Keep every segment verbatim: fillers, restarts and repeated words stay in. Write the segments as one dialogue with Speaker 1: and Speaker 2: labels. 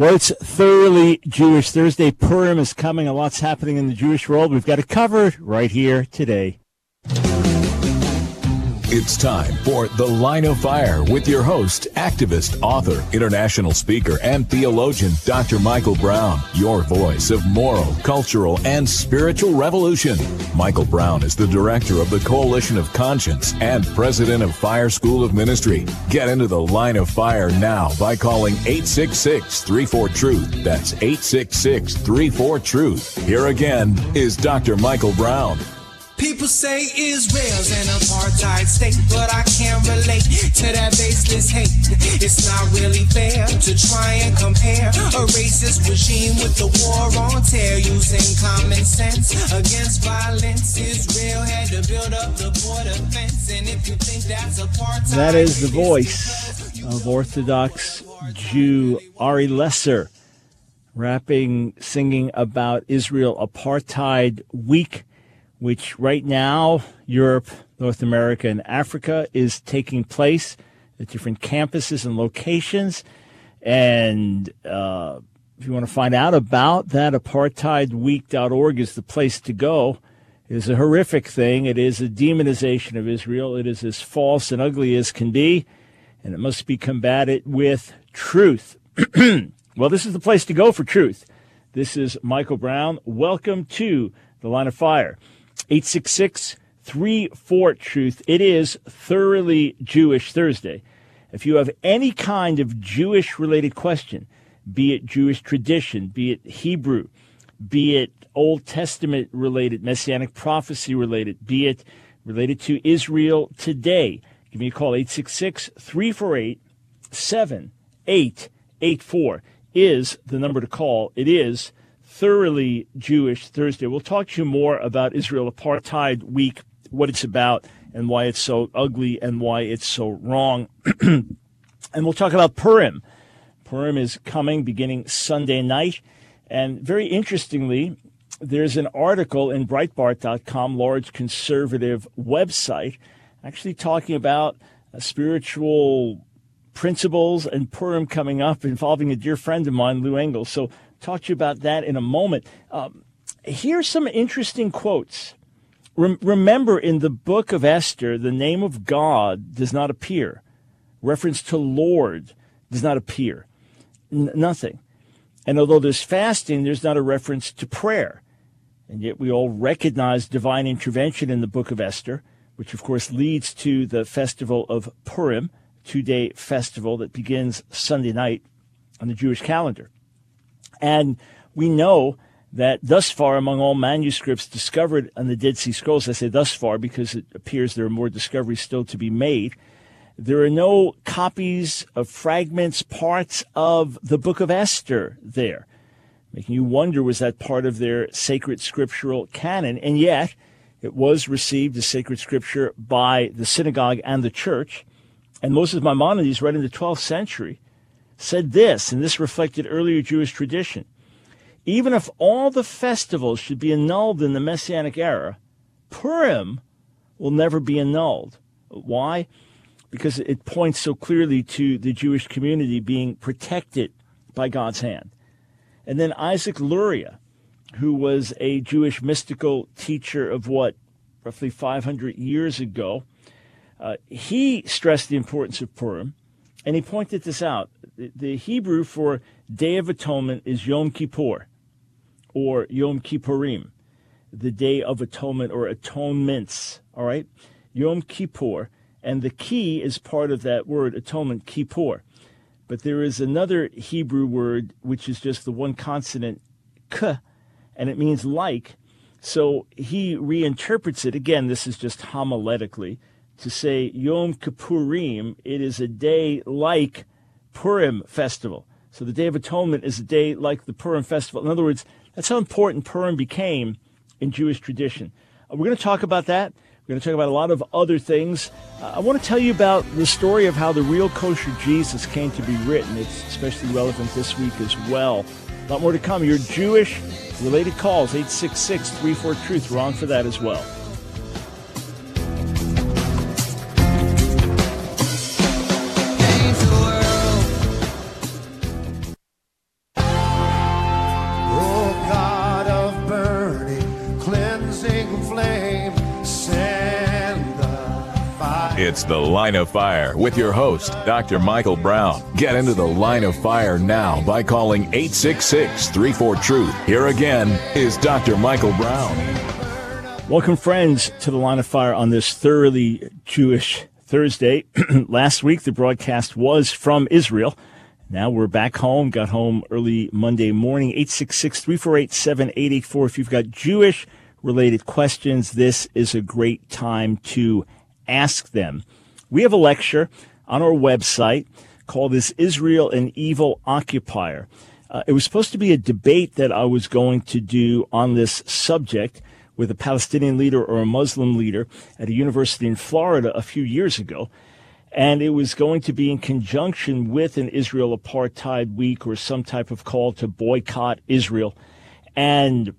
Speaker 1: Well, it's Thoroughly Jewish Thursday. Purim is coming. A lot's happening in the Jewish world. We've got it covered right here today.
Speaker 2: It's time for The Line of Fire with your host, activist, author, international speaker, and theologian, Doctor Michael Brown, your voice of moral, cultural, and spiritual revolution. Michael Brown is the director of the Coalition of Conscience and president of Fire School of Ministry. Get into The Line of Fire now by calling eight six six, three four, truth. That's eight six six, three four, truth. Here again is Doctor Michael Brown.
Speaker 3: People say Israel's an apartheid state, but I can't relate to that baseless hate. It's not really fair to try and compare a racist regime with the war on terror. Using common sense against violence, Israel had to build up the border fence. And if you think that's apartheid,
Speaker 1: that is the voice of Orthodox Jew Ari Lesser, rapping, singing about Israel Apartheid Week, which right now, Europe, North America, and Africa is taking place at different campuses and locations. And uh, if you want to find out about that, apartheid week dot org is the place to go. It is a horrific thing. It is a demonization of Israel. It is as false and ugly as can be, and it must be combated with truth. Well, this is the place to go for truth. This is Michael Brown. Welcome to The Line of Fire. eight six six, three four, truth. It is Thoroughly Jewish Thursday. If you have any kind of Jewish-related question, be it Jewish tradition, be it Hebrew, be it Old Testament-related, Messianic prophecy-related, be it related to Israel today, give me a call. eight six six, three four eight, seven eight eight four is the number to call. It is Thoroughly Jewish Thursday. We'll talk to you more about Israel Apartheid Week, what it's about, and why it's so ugly and why it's so wrong. And we'll talk about Purim. Purim is coming beginning Sunday night. And very interestingly, there's an article in Breitbart dot com, large conservative website, actually talking about uh, spiritual principles and Purim coming up, involving a dear friend of mine, Lou Engle. So talk to you about that in a moment. Um, here's some interesting quotes. Rem- remember, in the book of Esther, the name of God does not appear. Reference to Lord does not appear. N- nothing. And although there's fasting, there's not a reference to prayer. And yet we all recognize divine intervention in the book of Esther, which of course leads to the festival of Purim, two-day festival that begins Sunday night on the Jewish calendar. And we know that thus far, among all manuscripts discovered on the Dead Sea Scrolls, I say thus far because it appears there are more discoveries still to be made, there are no copies of fragments, parts of the book of Esther there, making you wonder, was that part of their sacred scriptural canon? And yet, it was received as sacred scripture by the synagogue and the church. And Moses Maimonides, right in the twelfth century, said this, and this reflected earlier Jewish tradition: even if all the festivals should be annulled in the Messianic era, Purim will never be annulled. Why? Because it points so clearly to the Jewish community being protected by God's hand. And then Isaac Luria, who was a Jewish mystical teacher of what, roughly five hundred years ago, uh, he stressed the importance of Purim, and he pointed this out. The Hebrew for Day of Atonement is Yom Kippur, or Yom Kippurim, the Day of Atonement or atonements, all right? Yom Kippur, and the key is part of that word, atonement, Kippur. But there is another Hebrew word, which is just the one consonant, k, and it means like. So he reinterprets it. Again, this is just homiletically, to say Yom Kippurim, it is a day like Purim festival. So the Day of Atonement is a day like the Purim festival. In other words, that's how important Purim became in Jewish tradition. Uh, we're going to talk about that. We're going to talk about a lot of other things. Uh, I want to tell you about the story of how the real kosher Jesus came to be written. It's especially relevant this week as well. A lot more to come. Your Jewish-related calls, eight six six, three four, truth. We're on for that as well.
Speaker 2: It's The Line of Fire with your host, Doctor Michael Brown. Get into The Line of Fire now by calling eight six six, three four, truth. Here again is Doctor Michael Brown.
Speaker 1: Welcome, friends, to The Line of Fire on this thoroughly Jewish Thursday. Last week, the broadcast was from Israel. Now we're back home, got home early Monday morning. eight six six, three four eight, seven eight eight four. If you've got Jewish-related questions, this is a great time to ask them. We have a lecture on our website called Is Israel an Evil Occupier? Uh, it was supposed to be a debate that I was going to do on this subject with a Palestinian leader or a Muslim leader at a university in Florida a few years ago. And it was going to be in conjunction with an Israel Apartheid Week or some type of call to boycott Israel. And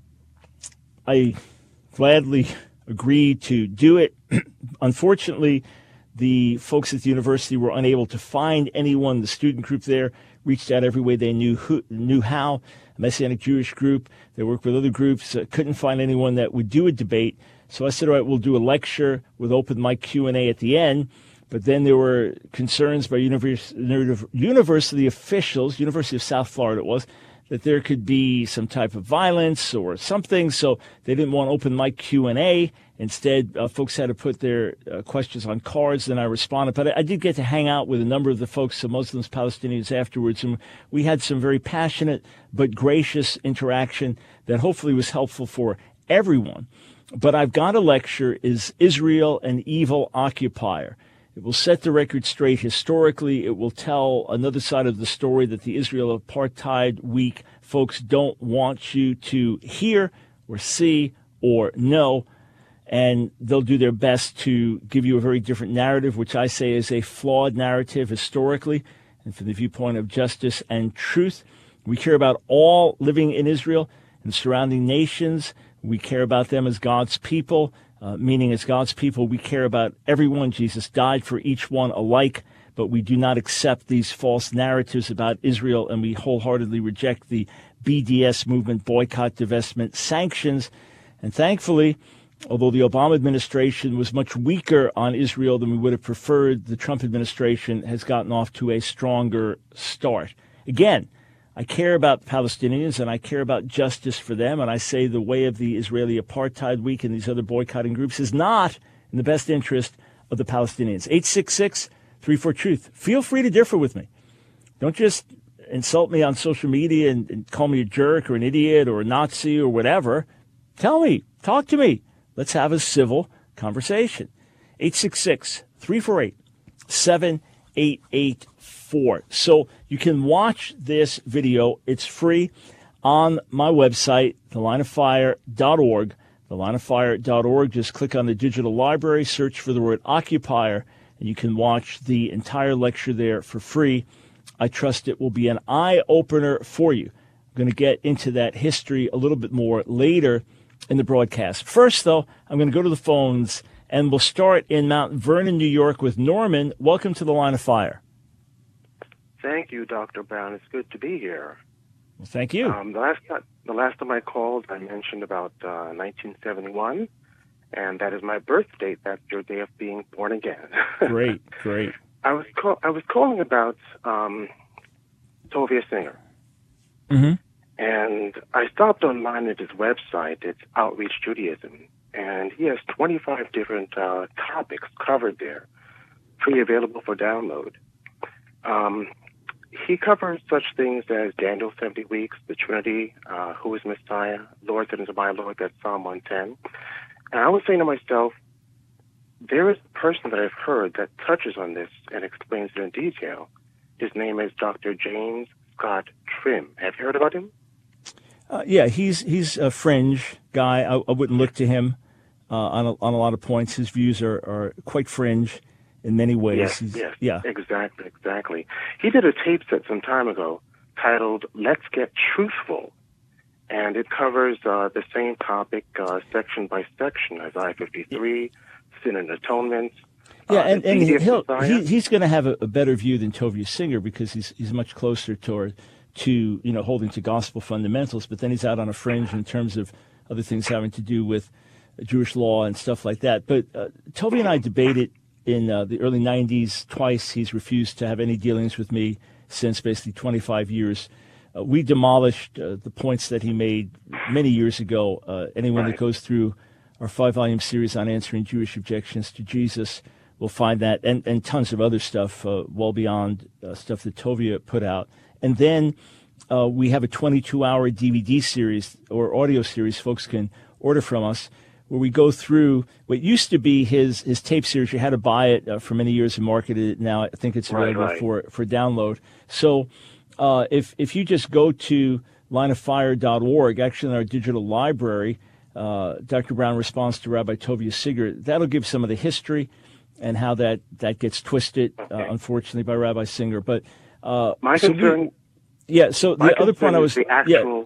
Speaker 1: I gladly agreed to do it. Unfortunately, the folks at the university were unable to find anyone. The student group there reached out every way they knew who, knew how. A Messianic Jewish group, they worked with other groups, uh, couldn't find anyone that would do a debate. So I said, all right, we'll do a lecture with open mic Q and A at the end. But then there were concerns by univers- university officials, University of South Florida it was, that there could be some type of violence or something. So they didn't want open mic Q and A. Instead, uh, folks had to put their uh, questions on cards, and I responded. But I, I did get to hang out with a number of the folks, the Muslims, Palestinians afterwards, and we had some very passionate but gracious interaction that hopefully was helpful for everyone. But I've got a lecture, Is Israel an Evil Occupier? It will set the record straight historically. It will tell another side of the story that the Israel Apartheid Week folks don't want you to hear or see or know. And they'll do their best to give you a very different narrative, which I say is a flawed narrative historically and from the viewpoint of justice and truth. We care about all living in Israel and surrounding nations. We care about them as God's people. Uh, meaning as God's people, we care about everyone. Jesus died for each one alike, but we do not accept these false narratives about Israel, and we wholeheartedly reject the B D S movement, boycott, divestment, sanctions. And thankfully, although the Obama administration was much weaker on Israel than we would have preferred, the Trump administration has gotten off to a stronger start. Again, I care about the Palestinians, and I care about justice for them, and I say the way of the Israeli Apartheid Week and these other boycotting groups is not in the best interest of the Palestinians. eight six six, three four, truth. Feel free to differ with me. Don't just insult me on social media and, and call me a jerk or an idiot or a Nazi or whatever. Tell me. Talk to me. Let's have a civil conversation. eight six six, three four eight, seven eight eight four. So you can watch this video. It's free on my website, the line of fire dot org. the line of fire dot org. Just click on the digital library, search for the word occupier, and you can watch the entire lecture there for free. I trust it will be an eye-opener for you. I'm going to get into that history a little bit more later in the broadcast. First, though, I'm going to go to the phones, and we'll start in Mount Vernon, New York, with Norman. Welcome to the Line of Fire.
Speaker 4: Thank you, Doctor Brown. It's good to be here.
Speaker 1: Well, thank you.
Speaker 4: Um, the last time, the last time I called, I mentioned about uh, nineteen seventy-one, and that is my birth date. That's your day of being born again.
Speaker 1: Great, great.
Speaker 4: I was call- I was calling about um, Tovia Singer.
Speaker 1: Mm-hmm.
Speaker 4: And I stopped online at his website. It's Outreach Judaism. And he has twenty-five different uh, topics covered there, free available for download. Um, he covers such things as Daniel seventy weeks, the Trinity, uh, who is Messiah, Lord that is my Lord, that's Psalm one ten. And I was saying to myself, there is a person that I've heard that touches on this and explains it in detail. His name is Doctor James Scott Trim. Have you heard about him?
Speaker 1: Uh, yeah, he's he's a fringe guy. I, I wouldn't look to him uh, on, a, on a lot of points. His views are, are quite fringe in many ways.
Speaker 4: Yes,
Speaker 1: he's,
Speaker 4: yes,
Speaker 1: yeah.
Speaker 4: exactly, exactly. He did a tape set some time ago titled Let's Get Truthful, and it covers uh, the same topic uh, section by section, Isaiah fifty-three, Sin and Atonement.
Speaker 1: Yeah,
Speaker 4: uh,
Speaker 1: and, and he'll,
Speaker 4: Messiah.
Speaker 1: he, he's going to have a, a better view than Tovia Singer because he's he's much closer toward to you know holding to gospel fundamentals, but then he's out on a fringe in terms of other things having to do with Jewish law and stuff like that. But uh, Tovia and I debated in uh, the early nineties. Twice he's refused to have any dealings with me since, basically twenty-five years. Uh, we demolished uh, the points that he made many years ago. Uh, anyone
Speaker 4: Right.
Speaker 1: that goes through our five-volume series on answering Jewish objections to Jesus will find that, and, and tons of other stuff, uh, well beyond uh, stuff that Tovia put out. And then uh, we have a twenty-two hour D V D series or audio series folks can order from us, where we go through what used to be his his tape series. You had to buy it uh, for many years and marketed it. Now I think it's
Speaker 4: Right,
Speaker 1: available
Speaker 4: right.
Speaker 1: for for download. So uh, if if you just go to line of fire dot org, actually in our digital library, uh, Doctor Brown responds to Rabbi Tovia Singer. That'll give some of the history and how that, that gets twisted,
Speaker 4: Okay.
Speaker 1: uh, unfortunately, by Rabbi Singer. But uh,
Speaker 4: My
Speaker 1: so we-
Speaker 4: concern,
Speaker 1: yeah. So
Speaker 4: my
Speaker 1: the other
Speaker 4: concern
Speaker 1: point I
Speaker 4: is
Speaker 1: was
Speaker 4: the
Speaker 1: yeah.
Speaker 4: actual.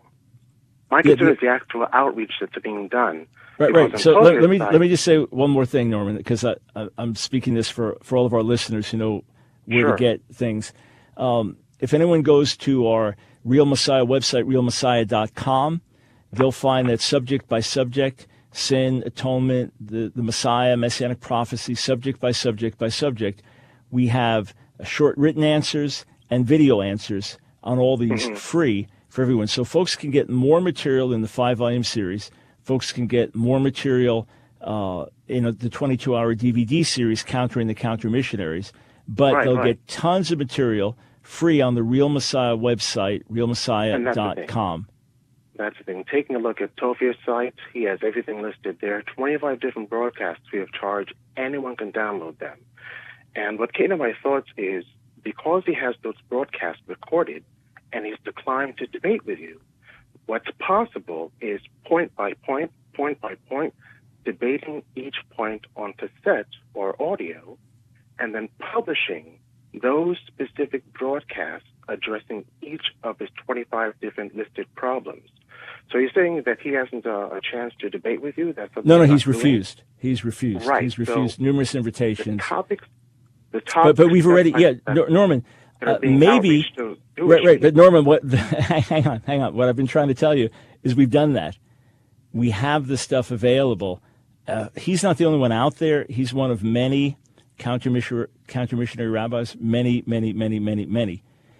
Speaker 4: My
Speaker 1: Yeah,
Speaker 4: concern
Speaker 1: the-
Speaker 4: is the actual outreach that's being done.
Speaker 1: Right,
Speaker 4: Because
Speaker 1: right.
Speaker 4: on
Speaker 1: So let,
Speaker 4: Tovia's
Speaker 1: let me
Speaker 4: side-
Speaker 1: let me just say one more thing, Norman, because I, I, I'm speaking this for, for all of our listeners who know where
Speaker 4: Sure.
Speaker 1: to get things. Um, if anyone goes to our Real Messiah website, real messiah dot com, they'll find that subject by subject, sin, atonement, the, the Messiah, messianic prophecy, subject by subject by subject. We have short written answers and video answers on all these free for everyone. So folks can get more material in the five-volume series. Folks can get more material uh, in a, the twenty-two hour D V D series, Countering the Counter-Missionaries. But
Speaker 4: Right,
Speaker 1: they'll
Speaker 4: right.
Speaker 1: get tons of material free on the Real Messiah website, real messiah
Speaker 4: And that's the
Speaker 1: dot
Speaker 4: thing.
Speaker 1: com.
Speaker 4: That's the thing. Taking a look at Tofia's site, he has everything listed there. twenty-five different broadcasts free of charge. Anyone can download them. And what came to my thoughts is, because he has those broadcasts recorded and he's declined to debate with you, what's possible is point by point, point by point, debating each point on cassette or audio, and then publishing those specific broadcasts addressing each of his twenty-five different listed problems. So you're saying that he hasn't uh, a chance to debate with you? That's something
Speaker 1: No, no,
Speaker 4: he's
Speaker 1: he's
Speaker 4: not doing?
Speaker 1: refused. He's refused.
Speaker 4: Right,
Speaker 1: He's
Speaker 4: so
Speaker 1: refused numerous
Speaker 4: The
Speaker 1: invitations.
Speaker 4: topics, the
Speaker 1: But,
Speaker 4: topics
Speaker 1: but we've
Speaker 4: that-
Speaker 1: already, yeah,
Speaker 4: that-
Speaker 1: Nor- Norman,
Speaker 4: that are
Speaker 1: uh,
Speaker 4: being
Speaker 1: maybe,
Speaker 4: outreached to Jewish
Speaker 1: right, right. But
Speaker 4: people.
Speaker 1: Norman, what? hang on, hang on. What I've been trying to tell you is we've done that. We have the stuff available. Uh, he's not the only one out there. He's one of many counter-missionary, counter-missionary rabbis, many, many, many, many, many.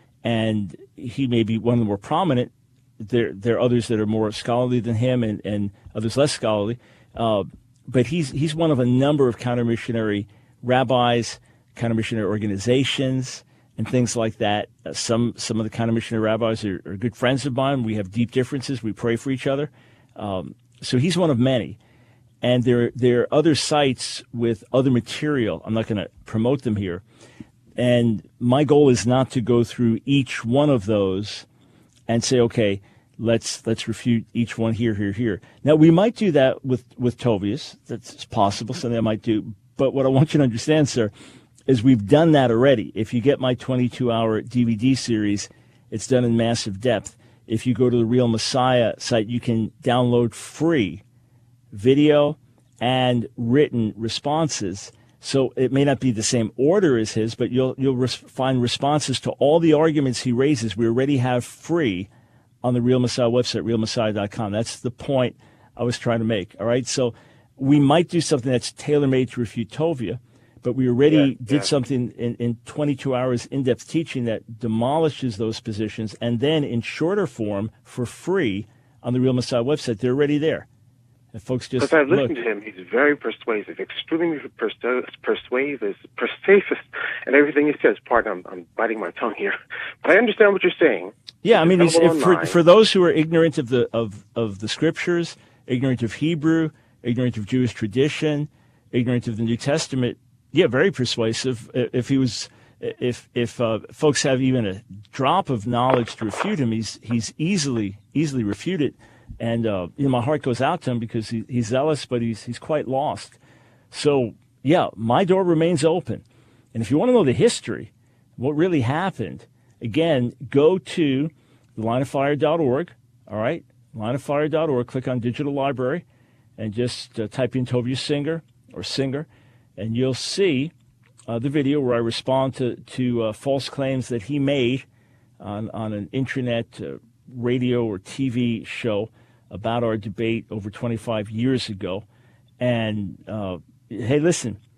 Speaker 1: And he may be one of the more prominent. There, there are others that are more scholarly than him, and, and others less scholarly. Uh, but he's he's one of a number of counter-missionary rabbis, counter-missionary organizations, and things like that. Uh, some some of the counter-missionary rabbis are, are good friends of mine. We have deep differences. We pray for each other. Um, so he's one of many. And there, there are other sites with other material. I'm not going to promote them here. And my goal is not to go through each one of those and say, okay, let's let's refute each one here, here, here. Now, we might do that with, with Tovius. That's possible, something I might do. But what I want you to understand, sir, is we've done that already. If you get my twenty-two hour D V D series, it's done in massive depth. If you go to the Real Messiah site, you can download free video and written responses. So it may not be the same order as his, but you'll you'll res- find responses to all the arguments he raises. We already have free on the Real Messiah website, real messiah dot com. That's the point I was trying to make. All right, so we might do something that's tailor-made to refute Tovia, but we already
Speaker 4: Yeah,
Speaker 1: did
Speaker 4: yeah.
Speaker 1: something in, in twenty-two hours in-depth teaching that demolishes those positions, and then in shorter form for free on the Real Messiah website. They're already there. And folks just
Speaker 4: Because I've
Speaker 1: look.
Speaker 4: listened to him, he's very persuasive, extremely persu- persuasive, persuasive, and everything he says. Pardon, I'm, I'm biting my tongue here, but I understand what you're saying.
Speaker 1: Yeah, I mean,
Speaker 4: It's
Speaker 1: it's, if for
Speaker 4: available
Speaker 1: for those who are ignorant of the of, of the scriptures, ignorant of Hebrew, ignorant of Jewish tradition, ignorant of the New Testament, yeah, very persuasive. If he was, if if uh, folks have even a drop of knowledge to refute him, he's he's easily easily refuted. And uh, you know, my heart goes out to him because he, he's zealous, but he's he's quite lost. So yeah, my door remains open. And if you want to know the history, what really happened, again, go to line of fire dot org. All right, line of fire dot org. Click on Digital Library, and just uh, type in Tovia Singer or Singer, and you'll see uh, the video where I respond to to uh, false claims that he made on on an internet uh, radio or T V show about our debate over twenty-five years ago. And uh, hey, listen,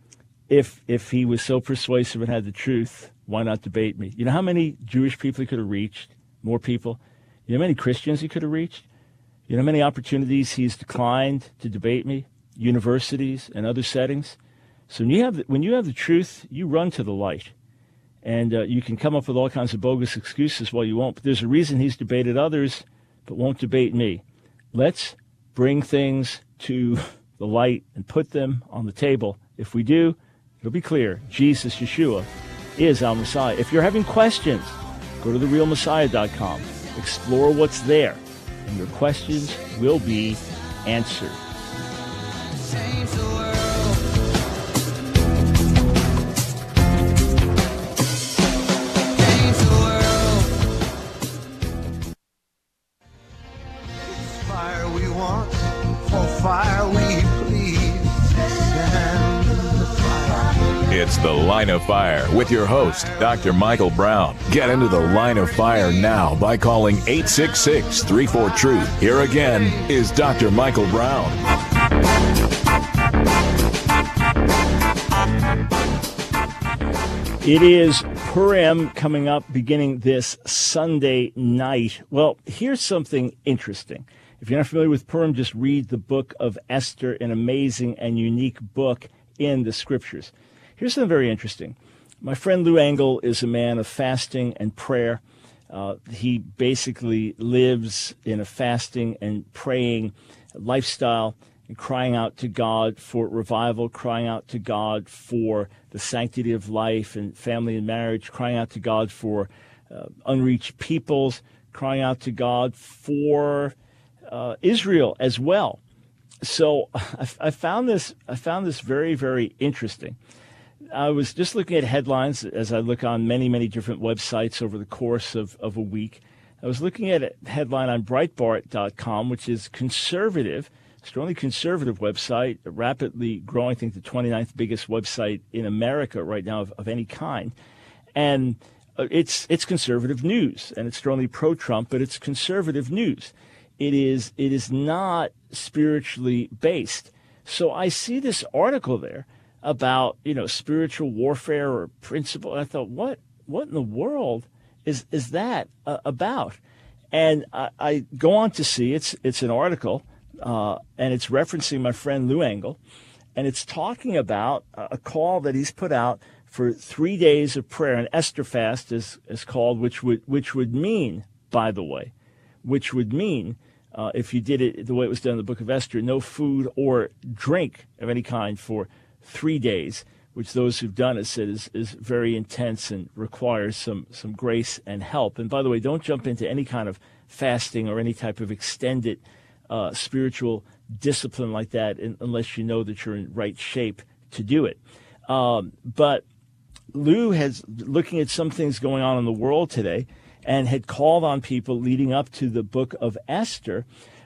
Speaker 1: if if he was so persuasive and had the truth, why not debate me? You know how many Jewish people he could have reached? More people. You know how many Christians he could have reached? You know how many opportunities he's declined to debate me? Universities and other settings. So when you have the, when you have the truth, you run to the light. And uh, you can come up with all kinds of bogus excuses why you won't. But there's a reason he's debated others, but won't debate me. Let's bring things to the light and put them on the table. If we do, it'll be clear. Jesus, Yeshua, is our Messiah. If you're having questions, go to the real messiah dot com. Explore what's there, and your questions will be answered.
Speaker 3: Change the world. Change the world. It's fire we want, for fire we please. Stand the fire.
Speaker 2: It's The Line of Fire with your host, Doctor Michael Brown. Get into the Line of Fire now by calling eight six six, three four, truth. Here again is Doctor Michael Brown.
Speaker 1: It is Purim coming up beginning this Sunday night. Well, here's something interesting. If you're not familiar with Purim, just read the book of Esther, an amazing and unique book in the scriptures. Here's something very interesting. My friend Lou Engle is a man of fasting and prayer. Uh, he basically lives in a fasting and praying lifestyle and crying out to God for revival, crying out to God for the sanctity of life and family and marriage, crying out to God for uh, unreached peoples, crying out to God for uh, Israel as well. So I, I found this I found this very, very interesting. I was just looking at headlines as I look on many, many different websites over the course of, of a week. I was looking at a headline on Breitbart dot com, which is conservative, strongly conservative website, rapidly growing, I think the twenty-ninth biggest website in America right now of, of any kind. And it's it's conservative news, and it's strongly pro-Trump, but it's conservative news. It is it is not spiritually based. So I see this article there about, you know, spiritual warfare or principle. And I thought, what what in the world is is that uh, about? And I, I go on to see it's it's an article, uh, and it's referencing my friend Lou Engle, and it's talking about a call that he's put out for three days of prayer. An Esther fast is is called, which would which would mean, by the way, which would mean. Uh, if you did it the way it was done in the book of Esther, no food or drink of any kind for three days, which those who've done it said is, is very intense and requires some, some grace and help. And by the way, don't jump into any kind of fasting or any type of extended uh, spiritual discipline like that in, unless you know that you're in right shape to do it. Um, but Lou has looking at some things going on in the world today, and had called on people leading up to the book of Esther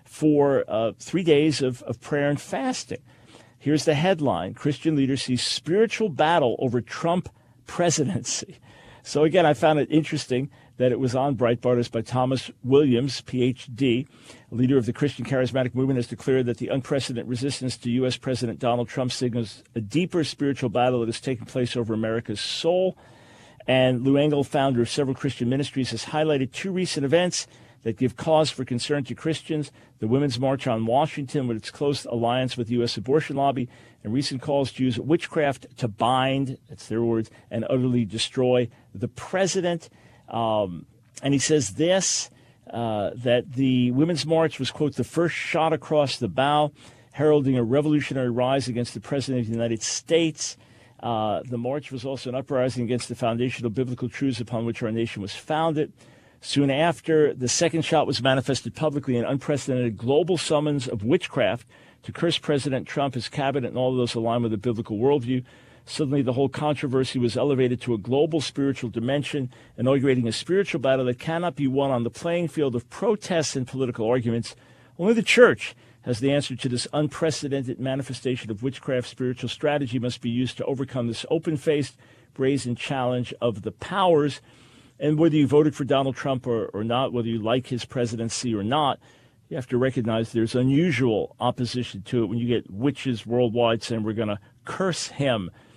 Speaker 1: for uh, three days of, of prayer and fasting. Here's the headline: Christian leaders see spiritual battle over Trump presidency. So again, I found it interesting that it was on Breitbart. It's by Thomas Williams, P H D, leader of the Christian Charismatic Movement, has declared that the unprecedented resistance to U S President Donald Trump signals a deeper spiritual battle that is taking place over America's soul. And Lou Engle, founder of several Christian ministries, has highlighted two recent events that give cause for concern to Christians: the Women's March on Washington, with its close alliance with the U S abortion lobby, and recent calls to use witchcraft to bind, that's their words, and utterly destroy the president. Um, and he says this, uh, that the Women's March was, quote, the first shot across the bow, heralding a revolutionary rise against the President of the United States. Uh, the march was also an uprising against the foundational biblical truths upon which our nation was founded. Soon after, the second shot was manifested publicly, an unprecedented global summons of witchcraft to curse President Trump, his cabinet, and all of those aligned with the biblical worldview. Suddenly, the whole controversy was elevated to a global spiritual dimension, inaugurating a spiritual battle that cannot be won on the playing field of protests and political arguments. Only the church has the answer to this unprecedented manifestation of witchcraft. Spiritual strategy must be used to overcome this open-faced, brazen challenge of the powers. And whether you voted for Donald Trump or, or not, whether you like his presidency or not, you have to recognize there's unusual opposition to it when you get witches worldwide saying we're going to curse him.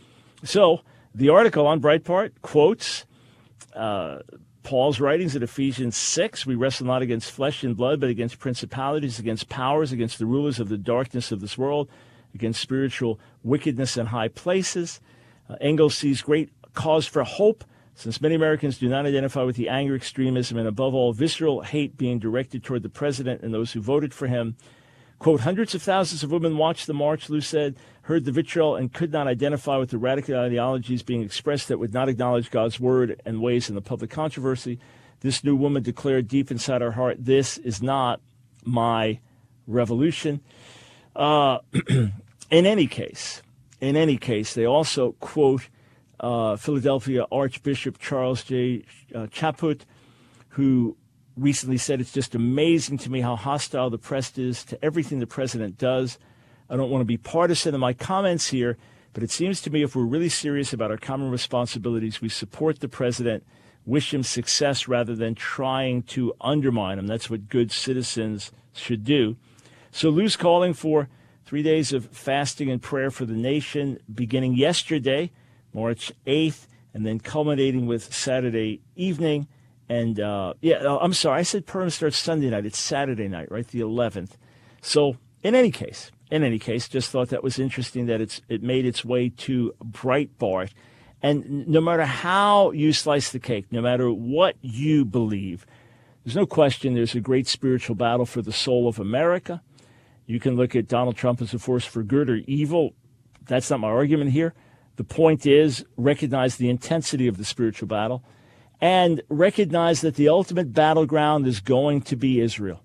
Speaker 1: So the article on Breitbart quotes uh, Paul's writings in Ephesians six. We wrestle not against flesh and blood, but against principalities, against powers, against the rulers of the darkness of this world, against spiritual wickedness in high places. Uh, Engels sees great cause for hope, since many Americans do not identify with the anger, extremism, and above all, visceral hate being directed toward the president and those who voted for him. Quote, hundreds of thousands of women watched the march, Lou said, heard the vitriol, and could not identify with the radical ideologies being expressed that would not acknowledge God's word and ways in the public controversy. This new woman declared deep inside her heart, this is not my revolution. Uh, in any case, in any case, they also quote uh, Philadelphia Archbishop Charles J. Uh, Chaput, who recently said, it's just amazing to me how hostile the press is to everything the president does. I don't want to be partisan in my comments here, but it seems to me if we're really serious about our common responsibilities, we support the president, wish him success rather than trying to undermine him. That's what good citizens should do. So Lou's calling for three days of fasting and prayer for the nation, beginning yesterday, March eighth, and then culminating with Saturday evening. And, uh, yeah, I'm sorry, I said Purim starts Sunday night. It's Saturday night, right, the eleventh. So in any case, in any case, just thought that was interesting that it's it made its way to Breitbart. And no matter how you slice the cake, no matter what you believe, there's no question there's a great spiritual battle for the soul of America. You can look at Donald Trump as a force for good or evil. That's not my argument here. The point is, recognize the intensity of the spiritual battle and recognize that the ultimate battleground is going to be Israel.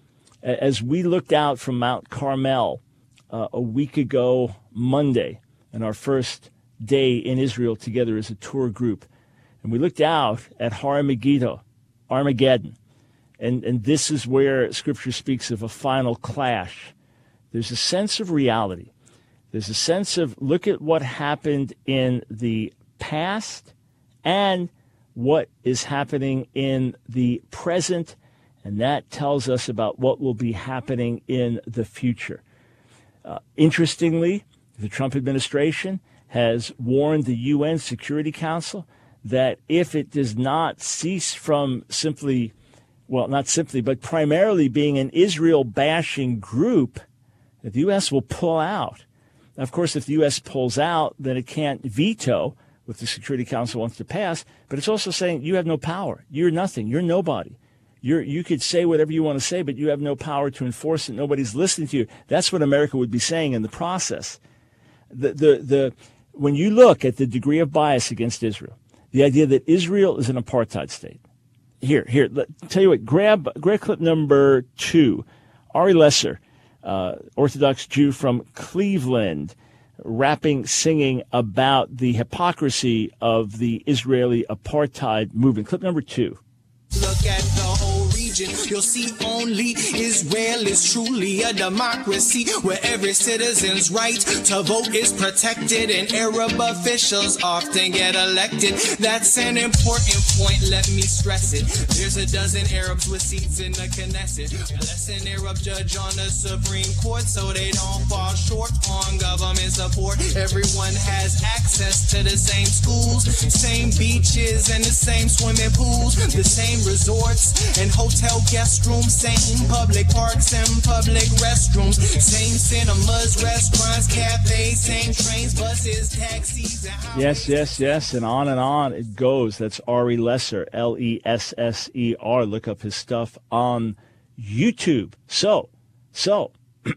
Speaker 1: As we looked out from Mount Carmel uh, a week ago Monday, and our first day in Israel together as a tour group, and we looked out at Har Megiddo, Armageddon, and, and this is where Scripture speaks of a final clash. There's a sense of reality. There's a sense of look at what happened in the past and what is happening in the present, and that tells us about what will be happening in the future. Uh, interestingly, the Trump administration has warned the U N Security Council that if it does not cease from simply, well, not simply, but primarily being an Israel-bashing group, that the U S will pull out. Now, of course, if the U S pulls out, then it can't veto what the Security Council wants to pass, but it's also saying you have no power. You're nothing. You're nobody. You're, you could say whatever you want to say, but you have no power to enforce it. Nobody's listening to you. That's what America would be saying in the process. The, the, the, when you look at the degree of bias against Israel, the idea that Israel is an apartheid state. Here, here, let, tell you what, grab, grab clip number two. Ari Lesser, uh, Orthodox Jew from Cleveland, rapping, singing about the hypocrisy of the Israeli apartheid movement. Clip number two.
Speaker 3: Look at the whole region, you'll see only Israel is truly a democracy where every citizen's right to vote is protected and Arab officials often get elected. That's an important point, let me stress it. There's a dozen Arabs with seats in the Knesset, less an Arab judge on the Supreme Court, so they don't fall short on government support. Everyone has access to the same schools, same beaches and the same swimming pools, the same resorts and hotel guest rooms, same public parks and public restrooms, same cinemas, restaurants, cafes, same trains, buses, taxis. And
Speaker 1: yes, yes, yes, and on and on it goes. That's Ari Lesser, L E S S E R. Look up his stuff on YouTube. So, so,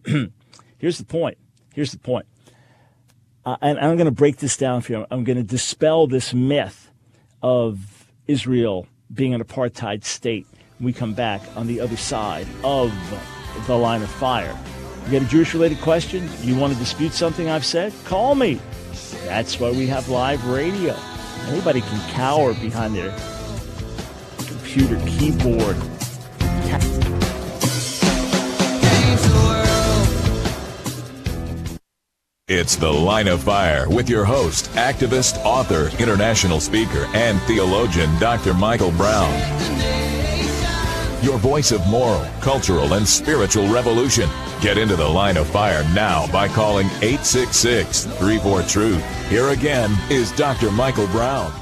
Speaker 1: here's the point. Here's the point. Uh, and I'm going to break this down for you. I'm going to dispel this myth of Israel being an apartheid state. We come back on the other side of the line of fire. You got a Jewish-related question? You want to dispute something I've said? Call me. That's why we have live radio. Anybody can cower behind their computer keyboard.
Speaker 2: It's The Line of Fire with your host, activist, author, international speaker, and theologian, Doctor Michael Brown. your voice of moral, cultural, and spiritual revolution. Get into the line of fire now by calling eight six six, three four, truth. Here again is Doctor Michael Brown.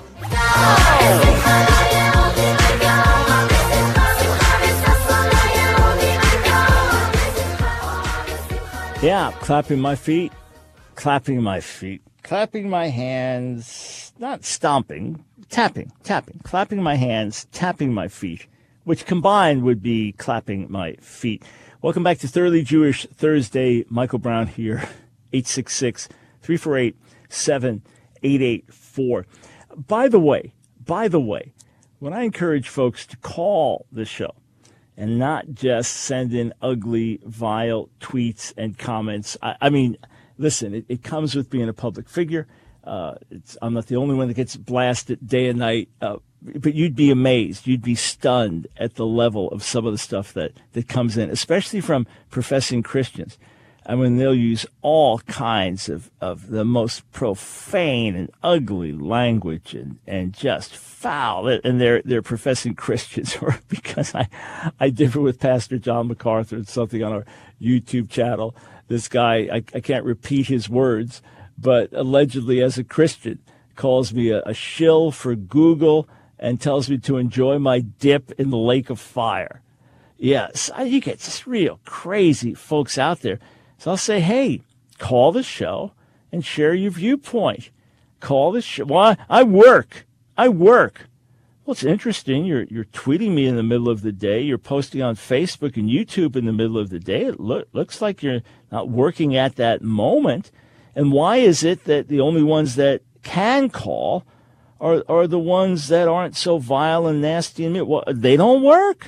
Speaker 1: Yeah, clapping my feet, clapping my feet, clapping my hands, not stomping, tapping, tapping, clapping my hands, tapping my feet, which combined would be clapping my feet. Welcome back to Thoroughly Jewish Thursday. Michael Brown here, eight six six, three four eight, seven eight eight four. By the way, by the way, when I encourage folks to call the show, and not just send in ugly, vile tweets and comments. I, I mean, listen, it, it comes with being a public figure. Uh, it's, I'm not the only one that gets blasted day and night. Uh, but you'd be amazed. You'd be stunned at the level of some of the stuff that, that comes in, especially from professing Christians. I mean, they'll use all kinds of, of the most profane and ugly language and, and just foul. And they're they're professing Christians, or because I, I differ with Pastor John MacArthur and something on our YouTube channel. This guy, I, I can't repeat his words, but allegedly as a Christian calls me a, a shill for Google and tells me to enjoy my dip in the lake of fire. Yes, I, you get just real crazy folks out there. So I'll say, hey, call the show and share your viewpoint. Call the show. Well, I, I work. I work. Well, it's interesting. You're you're tweeting me in the middle of the day. You're posting on Facebook and YouTube in the middle of the day. It lo- looks like you're not working at that moment. And why is it that the only ones that can call are are the ones that aren't so vile and nasty and mean? Well, they don't work.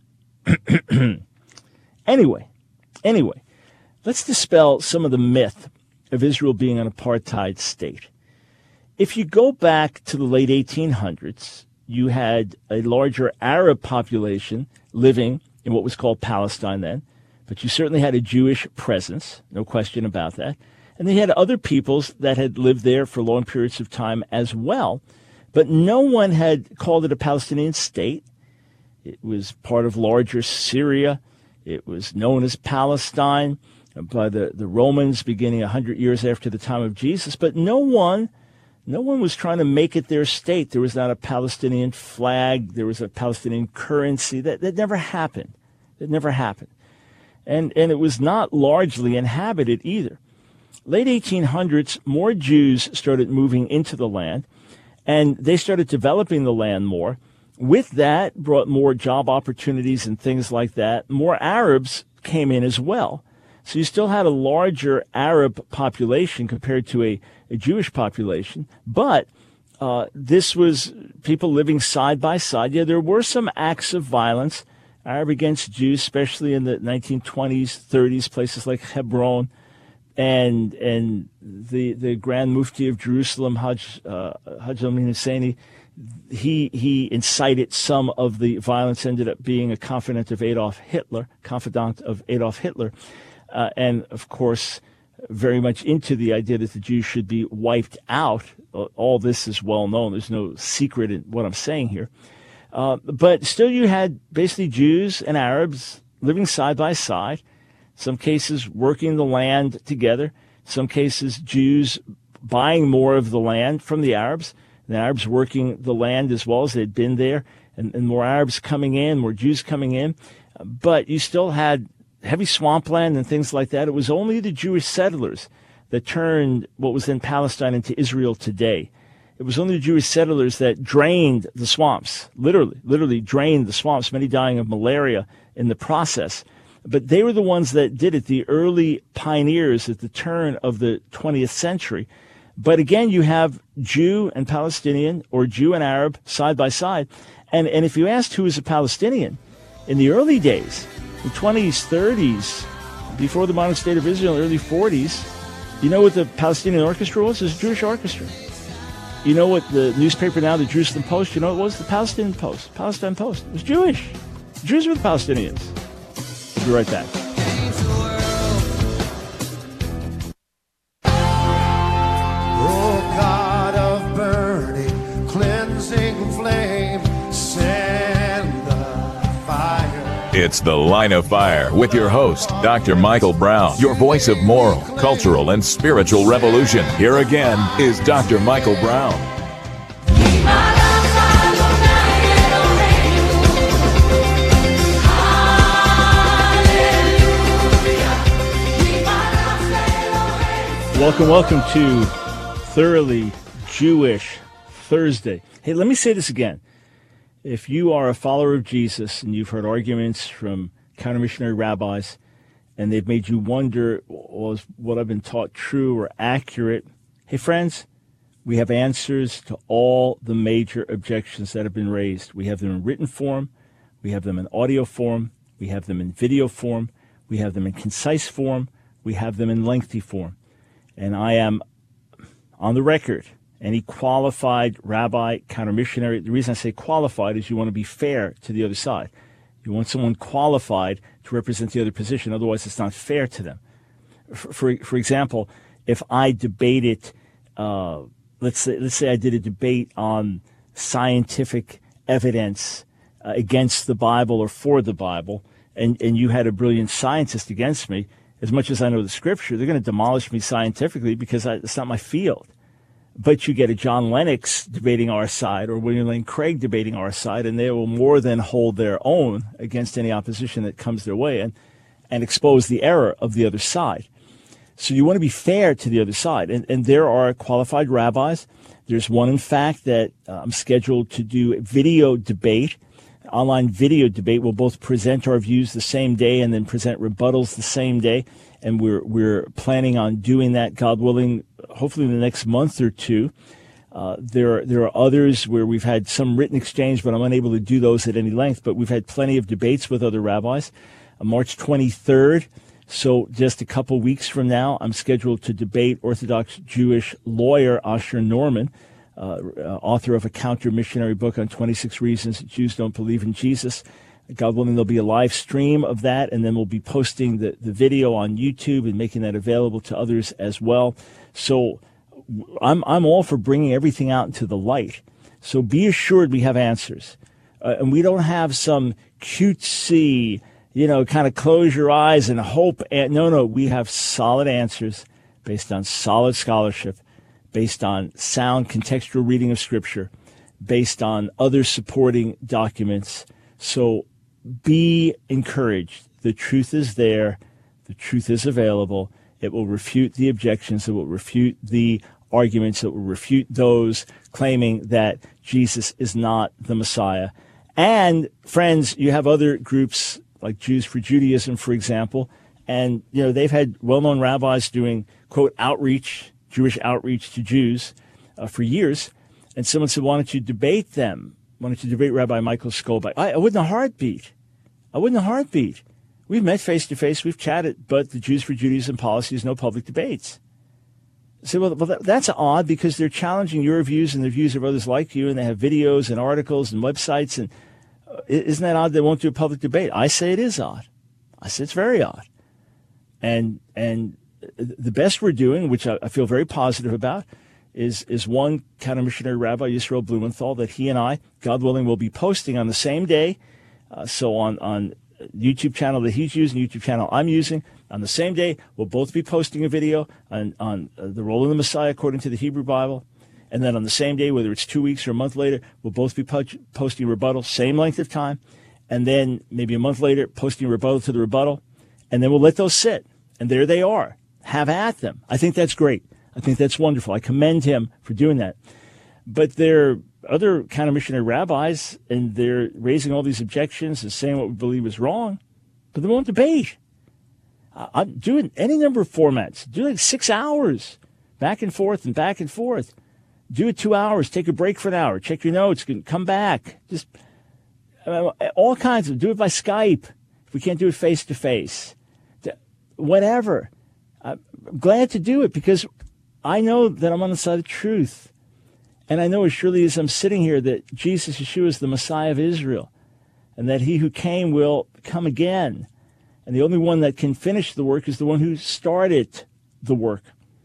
Speaker 1: anyway, anyway. Let's dispel some of the myth of Israel being an apartheid state. If you go back to the late eighteen hundreds, you had a larger Arab population living in what was called Palestine then, but you certainly had a Jewish presence, no question about that. And they had other peoples that had lived there for long periods of time as well, but no one had called it a Palestinian state. It was part of larger Syria. It was known as Palestine by the, the Romans beginning one hundred years after the time of Jesus. But no one, no one was trying to make it their state. There was not a Palestinian flag. There was a Palestinian currency. That, that never happened. That never happened. And, and it was not largely inhabited either. Late eighteen hundreds, more Jews started moving into the land, and they started developing the land more. With that brought more job opportunities and things like that. More Arabs came in as well. So you still had a larger Arab population compared to a, a Jewish population. But uh, this was people living side by side. Yeah, there were some acts of violence, Arab against Jews, especially in the nineteen twenties, thirties, places like Hebron. And and the the Grand Mufti of Jerusalem, Hajj uh, Hajj Amin Husseini, he he incited some of the violence. Ended up being a confidant of Adolf Hitler, confidant of Adolf Hitler, uh, and of course, very much into the idea that the Jews should be wiped out. All this is well known. There's no secret in what I'm saying here. Uh, but still, you had basically Jews and Arabs living side by side. Some cases working the land together. Some cases Jews buying more of the land from the Arabs. The Arabs working the land as well as they'd been there. And, and more Arabs coming in, more Jews coming in. But you still had heavy swampland and things like that. It was only the Jewish settlers that turned what was in Palestine into Israel today. It was only the Jewish settlers that drained the swamps, literally, literally drained the swamps, many dying of malaria in the process. But they were the ones that did it, the early pioneers at the turn of the twentieth century. But again, you have Jew and Palestinian, or Jew and Arab, side by side. And, and if you asked who was a Palestinian, in the early days, the twenties, thirties, before the modern state of Israel, early forties, you know what the Palestinian orchestra was? It was a Jewish orchestra. You know what the newspaper now, the Jerusalem Post, you know what it was? The Palestinian Post, Palestine Post. It was Jewish. Jews were the Palestinians. We'll be right back.
Speaker 5: Oh, God of burning, cleansing flame, send the fire.
Speaker 2: It's The Line of Fire with your host, Doctor Michael Brown, your voice of moral, cultural, and spiritual revolution. Here again is Doctor Michael Brown.
Speaker 1: Welcome, welcome to Thoroughly Jewish Thursday. Hey, let me say this again. If you are a follower of Jesus and you've heard arguments from counter-missionary rabbis and they've made you wonder, was what I've been taught true or accurate? Hey, friends, we have answers to all the major objections that have been raised. We have them in written form. We have them in audio form. We have them in video form. We have them in concise form. We have them in lengthy form. And I am on the record. Any qualified rabbi, counter-missionary, the reason I say qualified is you want to be fair to the other side. You want someone qualified to represent the other position, otherwise it's not fair to them. For for, for example, if I debated, uh, let's say let's say I did a debate on scientific evidence uh, against the Bible or for the Bible, and, and you had a brilliant scientist against me, as much as I know the Scripture, they're going to demolish me scientifically because I, it's not my field. But you get a John Lennox debating our side or William Lane Craig debating our side, and they will more than hold their own against any opposition that comes their way and, and expose the error of the other side. So you want to be fair to the other side. And, and there are qualified rabbis. There's one, in fact, that uh, I'm scheduled to do a video debate, online video debate. We'll both present our views the same day and then present rebuttals the same day. And we're we're planning on doing that, God willing, hopefully in the next month or two. Uh, there, there are others where we've had some written exchange, but I'm unable to do those at any length. But we've had plenty of debates with other rabbis. Uh, March twenty-third, so just a couple weeks from now, I'm scheduled to debate Orthodox Jewish lawyer Asher Norman, uh, uh, author of a counter-missionary book on twenty-six reasons that Jews don't believe in Jesus. God willing, there'll be a live stream of that, and then we'll be posting the, the video on YouTube and making that available to others as well. So I'm I'm all for bringing everything out into the light. So be assured we have answers. Uh, and we don't have some cutesy, you know, kind of close your eyes and hope. And, no, no, we have solid answers based on solid scholarship, based on sound contextual reading of Scripture, based on other supporting documents. So be encouraged. The truth is there. The truth is available. It will refute the objections. It will refute the arguments. It will refute those claiming that Jesus is not the Messiah. And, friends, you have other groups like Jews for Judaism, for example, and, you know, they've had well-known rabbis doing, quote, outreach, Jewish outreach to Jews uh, for years. And someone said, why don't you debate them? Why don't you debate Rabbi Michael Skolbeck? I, I wouldn't a heartbeat. I wouldn't a heartbeat. We've met face-to-face. We've chatted, but the Jews for Judaism policy is no public debates. I say, well, well that, that's odd because they're challenging your views and the views of others like you, and they have videos and articles and websites. And uh, isn't that odd they won't do a public debate? I say it is odd. I say it's very odd. And and the best we're doing, which I, I feel very positive about, is is one counter-missionary rabbi, Yisrael Blumenthal, that he and I, God willing, will be posting on the same day. Uh, so on, on YouTube channel that he's using, YouTube channel I'm using, on the same day, we'll both be posting a video on, on uh, the role of the Messiah according to the Hebrew Bible. And then on the same day, whether it's two weeks or a month later, we'll both be po- posting rebuttal, same length of time. And then maybe a month later, posting a rebuttal to the rebuttal. And then we'll let those sit. And there they are. Have at them. I think that's great. I think that's wonderful. I commend him for doing that. But there are other counter-missionary rabbis, and they're raising all these objections and saying what we believe is wrong, but they won't debate. I'm doing any number of formats. Do like six hours, back and forth and back and forth. Do it two hours. Take a break for an hour. Check your notes. Come back. Just uh, all kinds of. Do it by Skype. If we can't do it face-to-face. Whatever. I'm glad to do it because I know that I'm on the side of truth. And I know as surely as I'm sitting here that Jesus, Yeshua, is the Messiah of Israel, and that he who came will come again. And the only one that can finish the work is the one who started the work.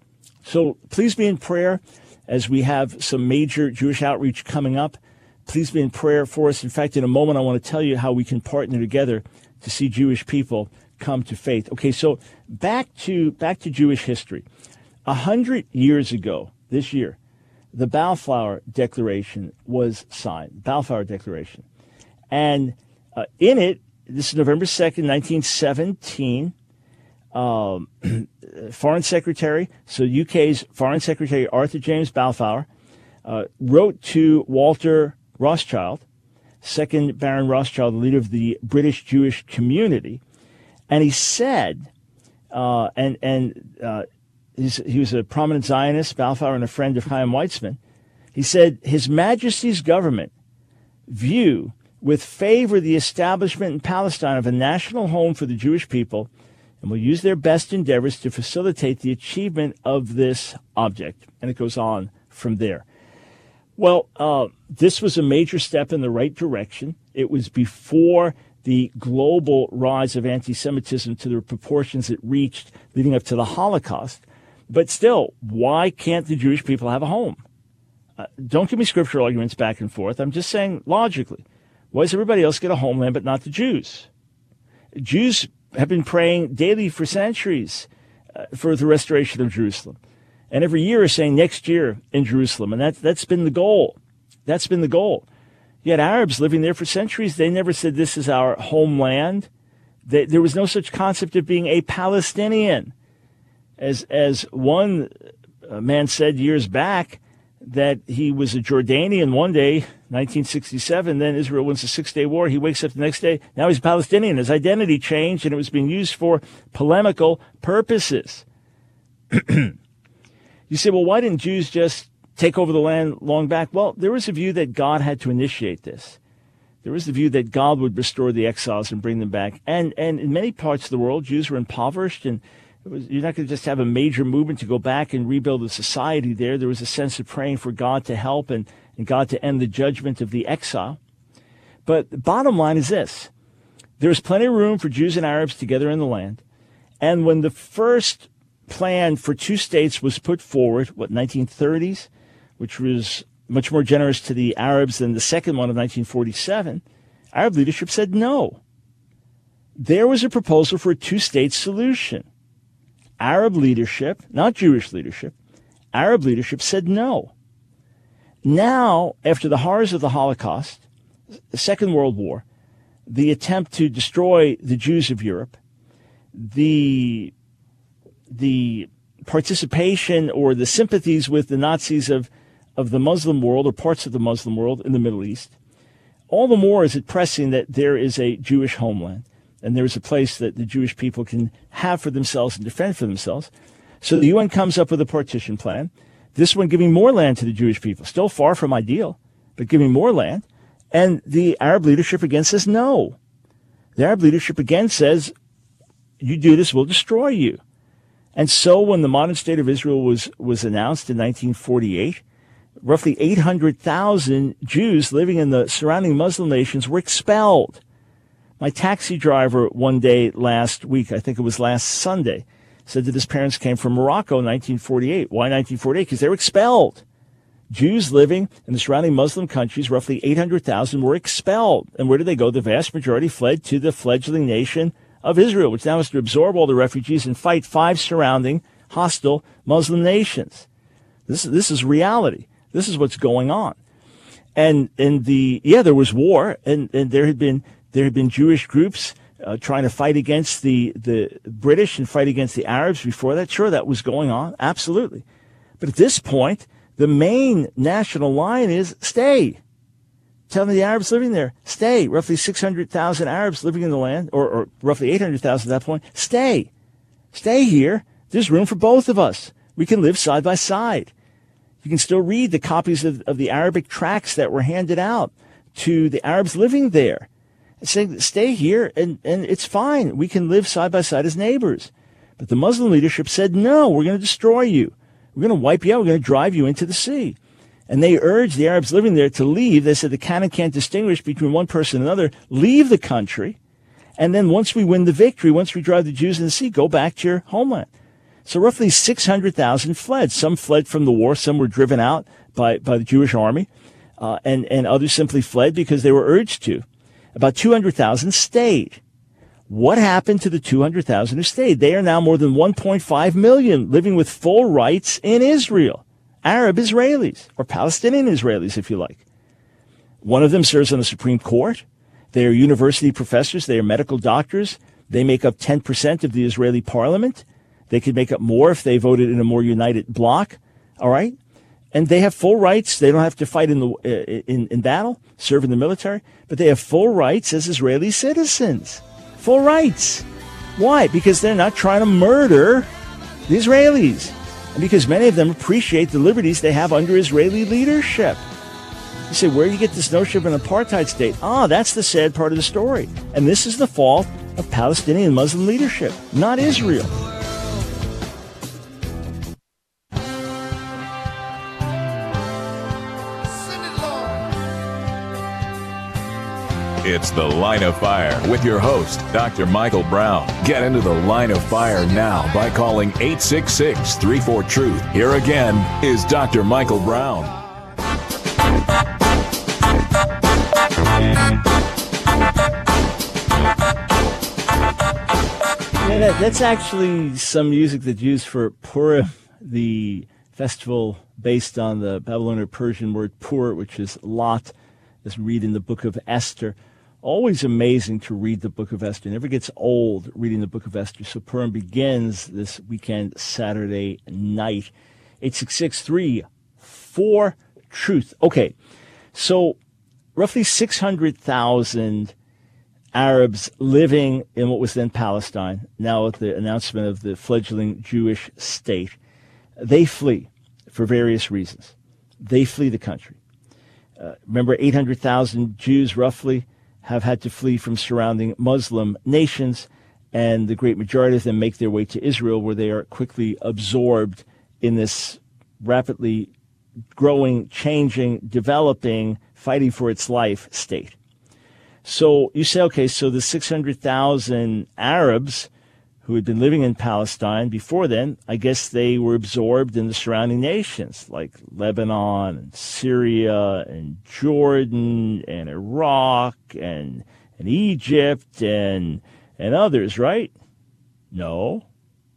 Speaker 1: So please be in prayer as we have some major Jewish outreach coming up. Please be in prayer for us. In fact, in a moment, I want to tell you how we can partner together to see Jewish people come to faith. Okay, so back to back to Jewish history. A hundred years ago, this year, the Balfour Declaration was signed. Balfour Declaration, and uh, in it, this is November second, nineteen seventeen. Um, Foreign Secretary, so U K's Foreign Secretary Arthur James Balfour, uh, wrote to Walter Rothschild, second Baron Rothschild, the leader of the British Jewish community, and he said, uh, and and uh, he's, he was a prominent Zionist, Balfour, and a friend of Chaim Weizmann. He said, His Majesty's government view with favor the establishment in Palestine of a national home for the Jewish people, and will use their best endeavors to facilitate the achievement of this object. And it goes on from there. Well, uh, this was a major step in the right direction. It was before the global rise of anti-Semitism to the proportions it reached leading up to the Holocaust. But still, why can't the Jewish people have a home? Uh, don't give me scriptural arguments back and forth. I'm just saying logically. Why does everybody else get a homeland but not the Jews? Jews have been praying daily for centuries uh, for the restoration of Jerusalem. And every year is saying next year in Jerusalem. And that, that's been the goal. That's been the goal. Yet Arabs living there for centuries, they never said this is our homeland. They, there was no such concept of being a Palestinian. As, as one man said years back, that he was a Jordanian one day, nineteen sixty-seven, then Israel wins the Six-Day War. He wakes up the next day, now he's Palestinian. His identity changed, and it was being used for polemical purposes. You say, well, why didn't Jews just take over the land long back? Well, there was a view that God had to initiate this. There was the view that God would restore the exiles and bring them back. And, and in many parts of the world, Jews were impoverished, and it was, you're not going to just have a major movement to go back and rebuild a society there. There was a sense of praying for God to help and, and God to end the judgment of the exile. But the bottom line is this. There was plenty of room for Jews and Arabs together in the land. And when the first plan for two states was put forward, what, nineteen thirties, which was much more generous to the Arabs than the second one of nineteen forty-seven, Arab leadership said no. There was a proposal for a two-state solution. Arab leadership, not Jewish leadership, Arab leadership said no. Now, after the horrors of the Holocaust, the Second World War, the attempt to destroy the Jews of Europe, the, the participation or the sympathies with the Nazis of, of the Muslim world or parts of the Muslim world in the Middle East, all the more is it pressing that there is a Jewish homeland. And there is a place that the Jewish people can have for themselves and defend for themselves. So the U N comes up with a partition plan, this one giving more land to the Jewish people, still far from ideal, but giving more land. And the Arab leadership again says no. The Arab leadership again says, you do this, we'll destroy you. And so when the modern state of Israel was, was announced in nineteen forty-eight, roughly eight hundred thousand Jews living in the surrounding Muslim nations were expelled. My taxi driver one day last week, I think it was last Sunday, said that his parents came from Morocco in nineteen forty-eight. Why nineteen forty-eight? Because they were expelled. Jews living in the surrounding Muslim countries, roughly eight hundred thousand, were expelled. And where did they go? The vast majority fled to the fledgling nation of Israel, which now has to absorb all the refugees and fight five surrounding hostile Muslim nations. This, this is reality. This is what's going on. And, and the, yeah, there was war, and, and there had been There had been Jewish groups uh, trying to fight against the, the British and fight against the Arabs before that. Sure, that was going on. Absolutely. But at this point, the main national line is stay. Telling the Arabs living there, stay. Roughly six hundred thousand Arabs living in the land, or, or roughly eight hundred thousand at that point, stay. Stay here. There's room for both of us. We can live side by side. You can still read the copies of, of the Arabic tracts that were handed out to the Arabs living there, saying, stay here, and, and it's fine. We can live side by side as neighbors. But the Muslim leadership said, no, we're going to destroy you. We're going to wipe you out. We're going to drive you into the sea. And they urged the Arabs living there to leave. They said the canon can't distinguish between one person and another. Leave the country. And then once we win the victory, once we drive the Jews in the sea, go back to your homeland. So roughly six hundred thousand fled. Some fled from the war. Some were driven out by, by the Jewish army. Uh, and, and others simply fled because they were urged to. About two hundred thousand stayed. What happened to the two hundred thousand who stayed? They are now more than one point five million living with full rights in Israel. Arab Israelis, or Palestinian Israelis, if you like. One of them serves on the Supreme Court. They are university professors. They are medical doctors. They make up ten percent of the Israeli parliament. They could make up more if they voted in a more united bloc. All right? And they have full rights. They don't have to fight in the uh, in, in battle, serve in the military, but they have full rights as Israeli citizens. Full rights. Why? Because they're not trying to murder the Israelis. And because many of them appreciate the liberties they have under Israeli leadership. You say, where do you get this notion of an apartheid state? Ah, that's the sad part of the story. And this is the fault of Palestinian Muslim leadership, not Israel.
Speaker 2: It's The Line of Fire with your host, Doctor Michael Brown. Get into The Line of Fire now by calling eight six six, three four, truth. Here again is Doctor Michael Brown.
Speaker 1: Yeah, that, that's actually some music that's used for Purim, the festival based on the Babylonian Persian word pur, which is lot, as we read in the book of Esther. Always amazing to read the book of Esther. It never gets old reading the book of Esther. So Purim begins this weekend, Saturday night. eight six six, three four, truth. Okay, so roughly six hundred thousand Arabs living in what was then Palestine, now with the announcement of the fledgling Jewish state, they flee for various reasons. They flee the country. Uh, remember, eight hundred thousand Jews roughly have had to flee from surrounding Muslim nations, and the great majority of them make their way to Israel, where they are quickly absorbed in this rapidly growing, changing, developing, fighting for its life state. So you say, okay, so the six hundred thousand Arabs who had been living in Palestine before then, I guess they were absorbed in the surrounding nations like Lebanon and Syria and Jordan and Iraq and, and Egypt and and others, right? No.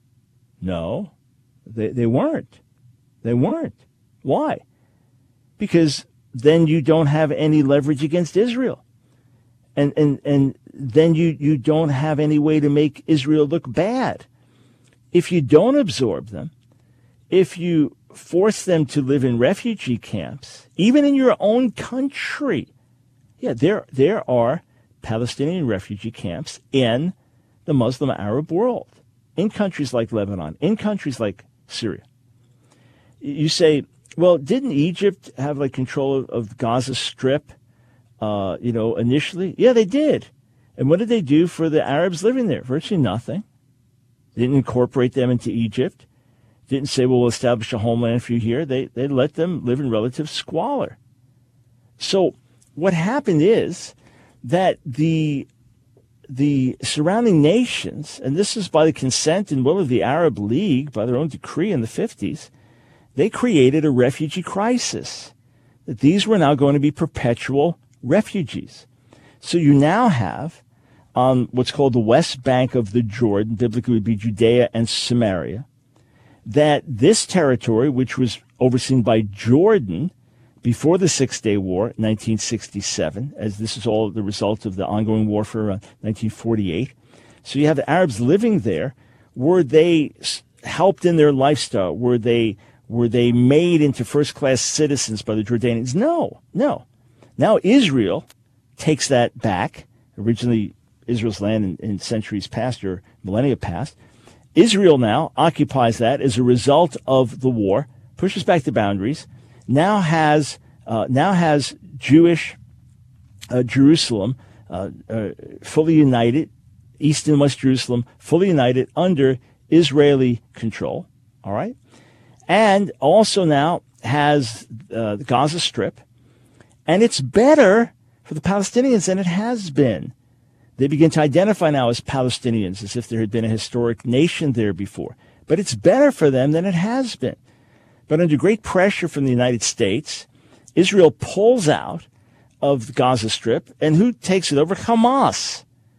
Speaker 1: No. They they weren't. They weren't. Why? Because then you don't have any leverage against Israel. And and and then you, you don't have any way to make Israel look bad. If you don't absorb them, if you force them to live in refugee camps, even in your own country, yeah, there there are Palestinian refugee camps in the Muslim Arab world, in countries like Lebanon, in countries like Syria. You say, well, didn't Egypt have like control of, of Gaza Strip? Uh, you know, initially, yeah, they did. And what did they do for the Arabs living there? Virtually nothing. They didn't incorporate them into Egypt. Didn't say, well, we'll establish a homeland for you here. They they let them live in relative squalor. So what happened is that the the surrounding nations, and this is by the consent and will of the Arab League, by their own decree in the fifties, they created a refugee crisis. That these were now going to be perpetual refugees. So you now have on what's called the West Bank of the Jordan, biblically would be Judea and Samaria, that this territory, which was overseen by Jordan before the Six-Day War, nineteen sixty-seven, as this is all the result of the ongoing warfare of nineteen forty-eight. So you have the Arabs living there. Were they helped in their lifestyle? Were they were they made into first-class citizens by the Jordanians? No, no. Now Israel takes that back. Originally, Israel's land in, in centuries past or millennia past. Israel now occupies that as a result of the war, pushes back the boundaries, now has uh, now has Jewish uh, Jerusalem uh, uh, fully united, East and West Jerusalem fully united under Israeli control. All right, and also now has uh, the Gaza Strip. And it's better for the Palestinians than it has been. They begin to identify now as Palestinians, as if there had been a historic nation there before. But it's better for them than it has been. But under great pressure from the United States, Israel pulls out of the Gaza Strip. And who takes it over? Hamas.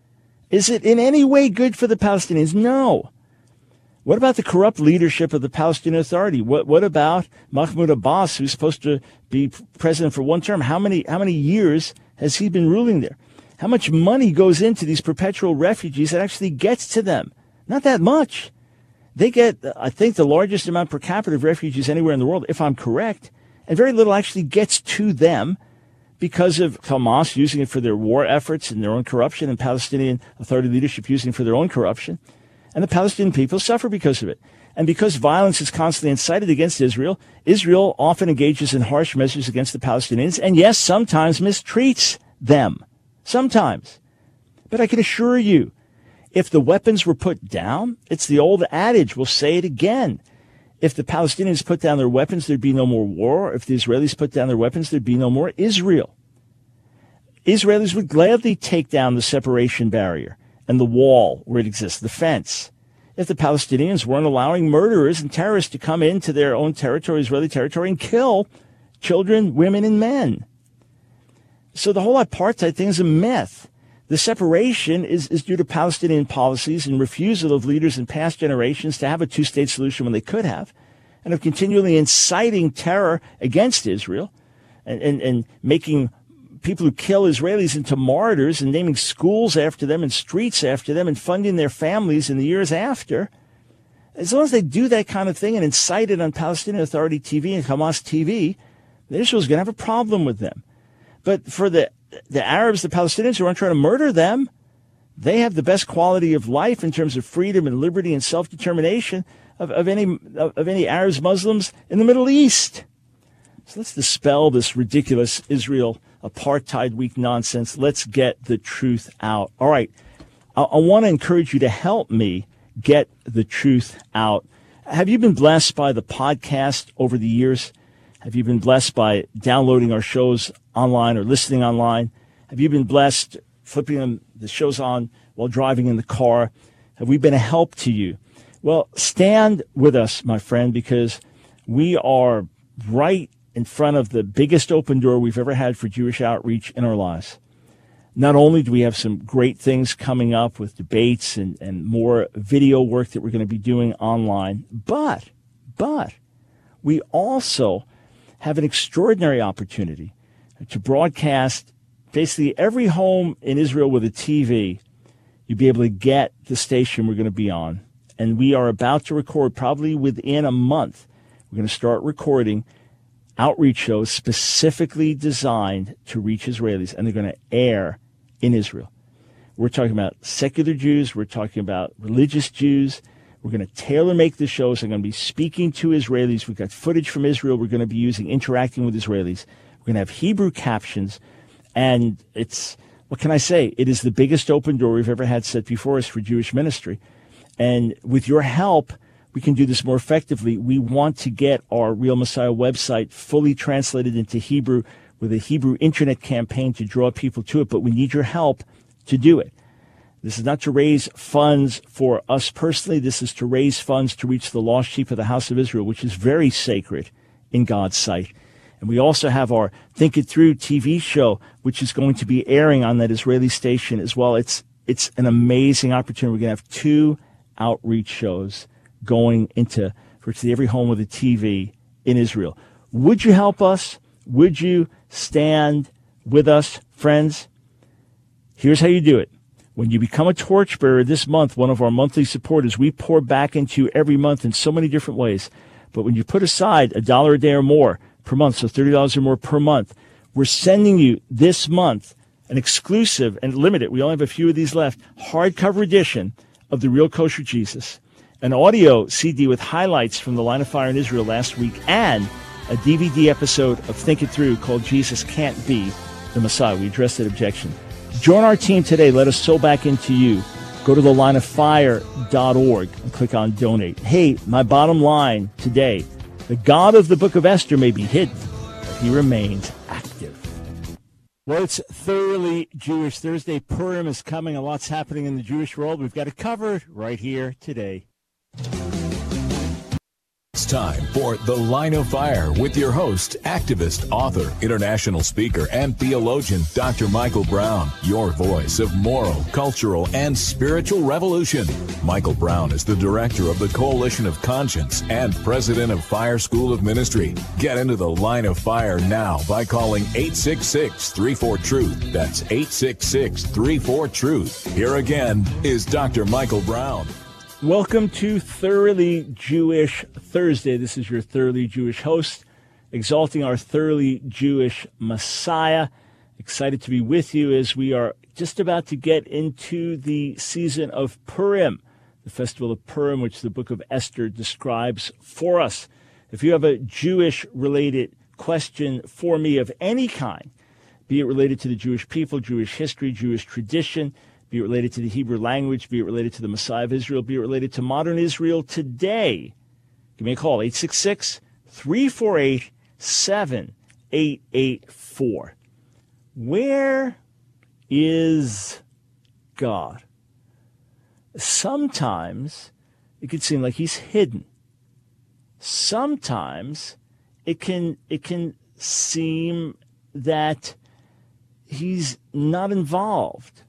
Speaker 1: Is it in any way good for the Palestinians? No. What about the corrupt leadership of the Palestinian Authority? What what about Mahmoud Abbas, who's supposed to be president for one term? How many how many years has he been ruling there? How much money goes into these perpetual refugees that actually gets to them? Not that much. They get, I think, the largest amount per capita of refugees anywhere in the world, if I'm correct, and very little actually gets to them because of Hamas using it for their war efforts and their own corruption, and Palestinian Authority leadership using it for their own corruption. And the Palestinian people suffer because of it. And because violence is constantly incited against Israel, Israel often engages in harsh measures against the Palestinians, and yes, sometimes mistreats them. Sometimes. But I can assure you, if the weapons were put down, it's the old adage, we'll say it again. If the Palestinians put down their weapons, there'd be no more war. If the Israelis put down their weapons, there'd be no more Israel. Israelis would gladly take down the separation barrier and the wall where it exists, the fence, if the Palestinians weren't allowing murderers and terrorists to come into their own territory, Israeli territory, and kill children, women, and men. So the whole apartheid thing is a myth. The separation is, is due to Palestinian policies and refusal of leaders in past generations to have a two-state solution when they could have, and of continually inciting terror against Israel and, and, and making people who kill Israelis into martyrs and naming schools after them and streets after them and funding their families in the years after. As long as they do that kind of thing and incite it on Palestinian Authority T V and Hamas T V, Israel's going to have a problem with them. But for the the Arabs, the Palestinians who aren't trying to murder them, they have the best quality of life in terms of freedom and liberty and self-determination of, of any of, of any Arabs, Muslims in the Middle East. So let's dispel this ridiculous Israel apartheid week nonsense. Let's get the truth out. All right. I, I want to encourage you to help me get the truth out. Have you been blessed by the podcast over the years? Have you been blessed by downloading our shows online or listening online? Have you been blessed flipping them, the shows on while driving in the car? Have we been a help to you? Well, stand with us, my friend, because we are right in front of the biggest open door we've ever had for Jewish outreach in our lives. Not only do we have some great things coming up with debates and, and more video work that we're going to be doing online, but, but we also have an extraordinary opportunity to broadcast basically every home in Israel with a T V. You'll be able to get the station we're going to be on. And we are about to record, probably within a month, we're going to start recording outreach shows specifically designed to reach Israelis, and they're going to air in Israel. We're talking about secular Jews. We're talking about religious Jews. We're going to tailor-make the shows. I'm going to be speaking to Israelis. We've got footage from Israel we're going to be using, interacting with Israelis. We're going to have Hebrew captions. And it's, what can I say? It is the biggest open door we've ever had set before us for Jewish ministry. And with your help, we can do this more effectively. We want to get our Real Messiah website fully translated into Hebrew with a Hebrew internet campaign to draw people to it. But we need your help to do it. This is not to raise funds for us personally. This is to raise funds to reach the lost sheep of the house of Israel, which is very sacred in God's sight. And we also have our Think It Through T V show, which is going to be airing on that Israeli station as well. It's it's an amazing opportunity. We're going to have two outreach shows going into virtually every home with a T V in Israel. Would you help us? Would you stand with us, friends? Here's how you do it. When you become a torchbearer this month, one of our monthly supporters, we pour back into you every month in so many different ways. But when you put aside a dollar a day or more per month, so thirty dollars or more per month, we're sending you this month an exclusive and limited, we only have a few of these left, hardcover edition of The Real Kosher Jesus, an audio C D with highlights from the Line of Fire in Israel last week, and a D V D episode of Think It Through called Jesus Can't Be the Messiah. We addressed that objection. Join our team today. Let us sow back into you. Go to the line of fire dot org and click on Donate. Hey, my bottom line today, the God of the book of Esther may be hidden, but he remains active. Well, it's thoroughly Jewish Thursday. Purim is coming. A lot's happening in the Jewish world. We've got it covered right here today.
Speaker 2: time for The Line of Fire with your host, activist, author, international speaker, and theologian, Doctor Michael Brown, your voice of moral, cultural, and spiritual revolution. Michael Brown is the director of the Coalition of Conscience and president of Fire School of Ministry. Get into The Line of Fire now by calling eight six six, three four, truth. That's eight six six, three four, truth. Here again is Doctor Michael Brown.
Speaker 1: Welcome to Thoroughly Jewish Thursday. This is your Thoroughly Jewish host, exalting our thoroughly Jewish Messiah. Excited to be with you as we are just about to get into the season of Purim, the festival of Purim, which the book of Esther describes for us. If you have a Jewish-related question for me of any kind, be it related to the Jewish people, Jewish history, Jewish tradition, be it related to the Hebrew language, be it related to the Messiah of Israel, be it related to modern Israel today, give me a call, eight six six, three four eight, seven eight eight four. Where is God? Sometimes it can seem like he's hidden. Sometimes it can it can seem that he's not involved.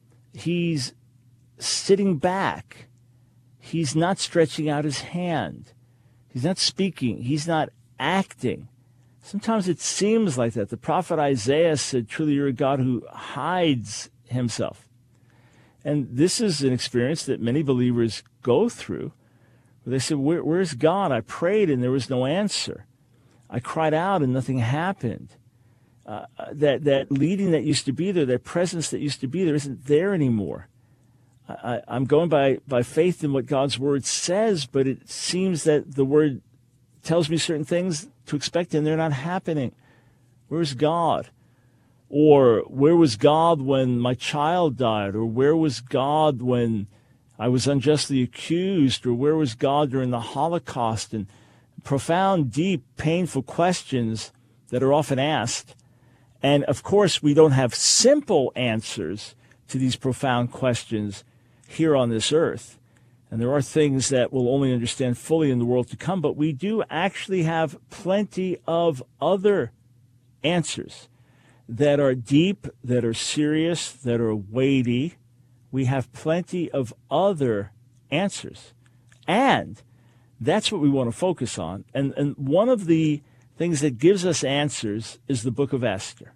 Speaker 1: He's sitting back. He's not stretching out his hand. He's not speaking. He's not acting. Sometimes it seems like that. The prophet Isaiah said, truly you're a God who hides himself. And this is an experience that many believers go through, where they say, Where, where's God? I prayed and there was no answer. I cried out and nothing happened. Uh, that that leading that used to be there, that presence that used to be there, isn't there anymore. I, I'm going by, by faith in what God's word says, but it seems that the word tells me certain things to expect and they're not happening. Where's God? Or where was God when my child died? Or where was God when I was unjustly accused? Or where was God during the Holocaust? And profound, deep, painful questions that are often asked. And, of course, we don't have simple answers to these profound questions here on this earth. And there are things that we'll only understand fully in the world to come, but we do actually have plenty of other answers that are deep, that are serious, that are weighty. We have plenty of other answers. And that's what we want to focus on. And, and one of the things that gives us answers is the book of Esther.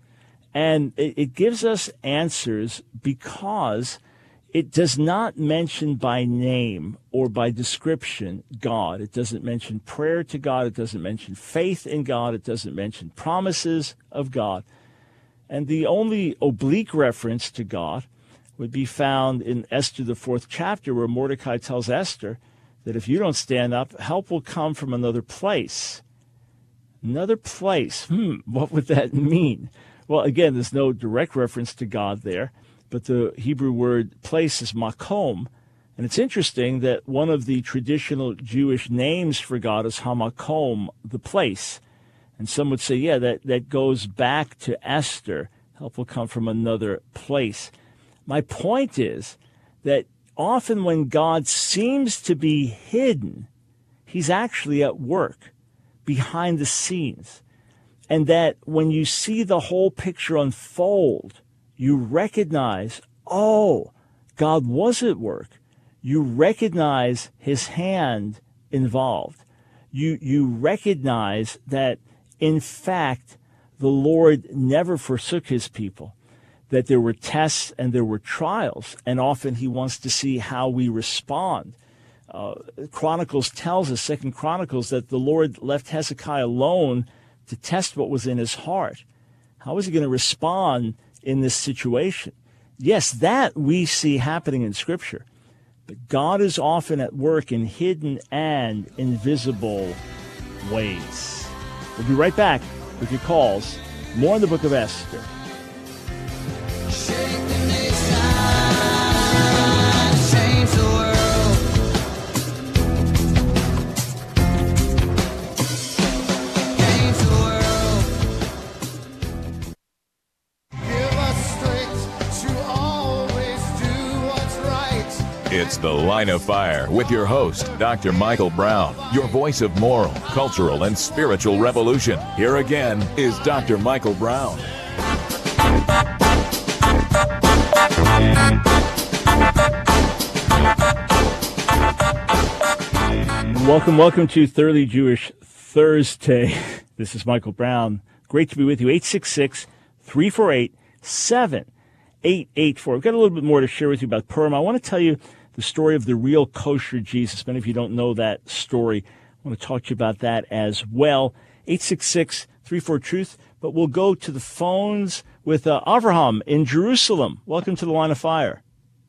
Speaker 1: And it, it gives us answers because it does not mention by name or by description God. It doesn't mention prayer to God. It doesn't mention faith in God. It doesn't mention promises of God. And the only oblique reference to God would be found in Esther, the fourth chapter, where Mordecai tells Esther that if you don't stand up, help will come from another place. Another place. Hmm, what would that mean? Well, again, there's no direct reference to God there, but the Hebrew word place is makom. And it's interesting that one of the traditional Jewish names for God is Hamakom, the place. And some would say, yeah, that, that goes back to Esther. Help will come from another place. My point is that often when God seems to be hidden, he's actually at work behind the scenes. And that when you see the whole picture unfold, you recognize, oh, God was at work. You recognize his hand involved. You, you recognize that, in fact, the Lord never forsook his people, that there were tests and there were trials, and often he wants to see how we respond. Uh, Chronicles tells us, Second Chronicles, that the Lord left Hezekiah alone to test what was in his heart. How is he going to respond in this situation? Yes, that we see happening in Scripture, but God is often at work in hidden and invisible ways. We'll be right back with your calls. More in the book of Esther.
Speaker 3: Shake the nation, change the world. Change the world.
Speaker 5: Give us strength to always do what's right.
Speaker 2: It's The Line of Fire with your host, Doctor Michael Brown, your voice of moral, cultural, and spiritual revolution. Here again is Doctor Michael Brown.
Speaker 1: Welcome, welcome to Thoroughly Jewish Thursday. This is Michael Brown. Great to be with you. eight six six, three four eight, seven eight eight four. I've got a little bit more to share with you about Purim. I want to tell you the story of the real kosher Jesus. Many of you don't know that story. I want to talk to you about that as well. eight six six, three four, truth. But we'll go to the phones with uh, Avraham in Jerusalem. Welcome to the Line of Fire.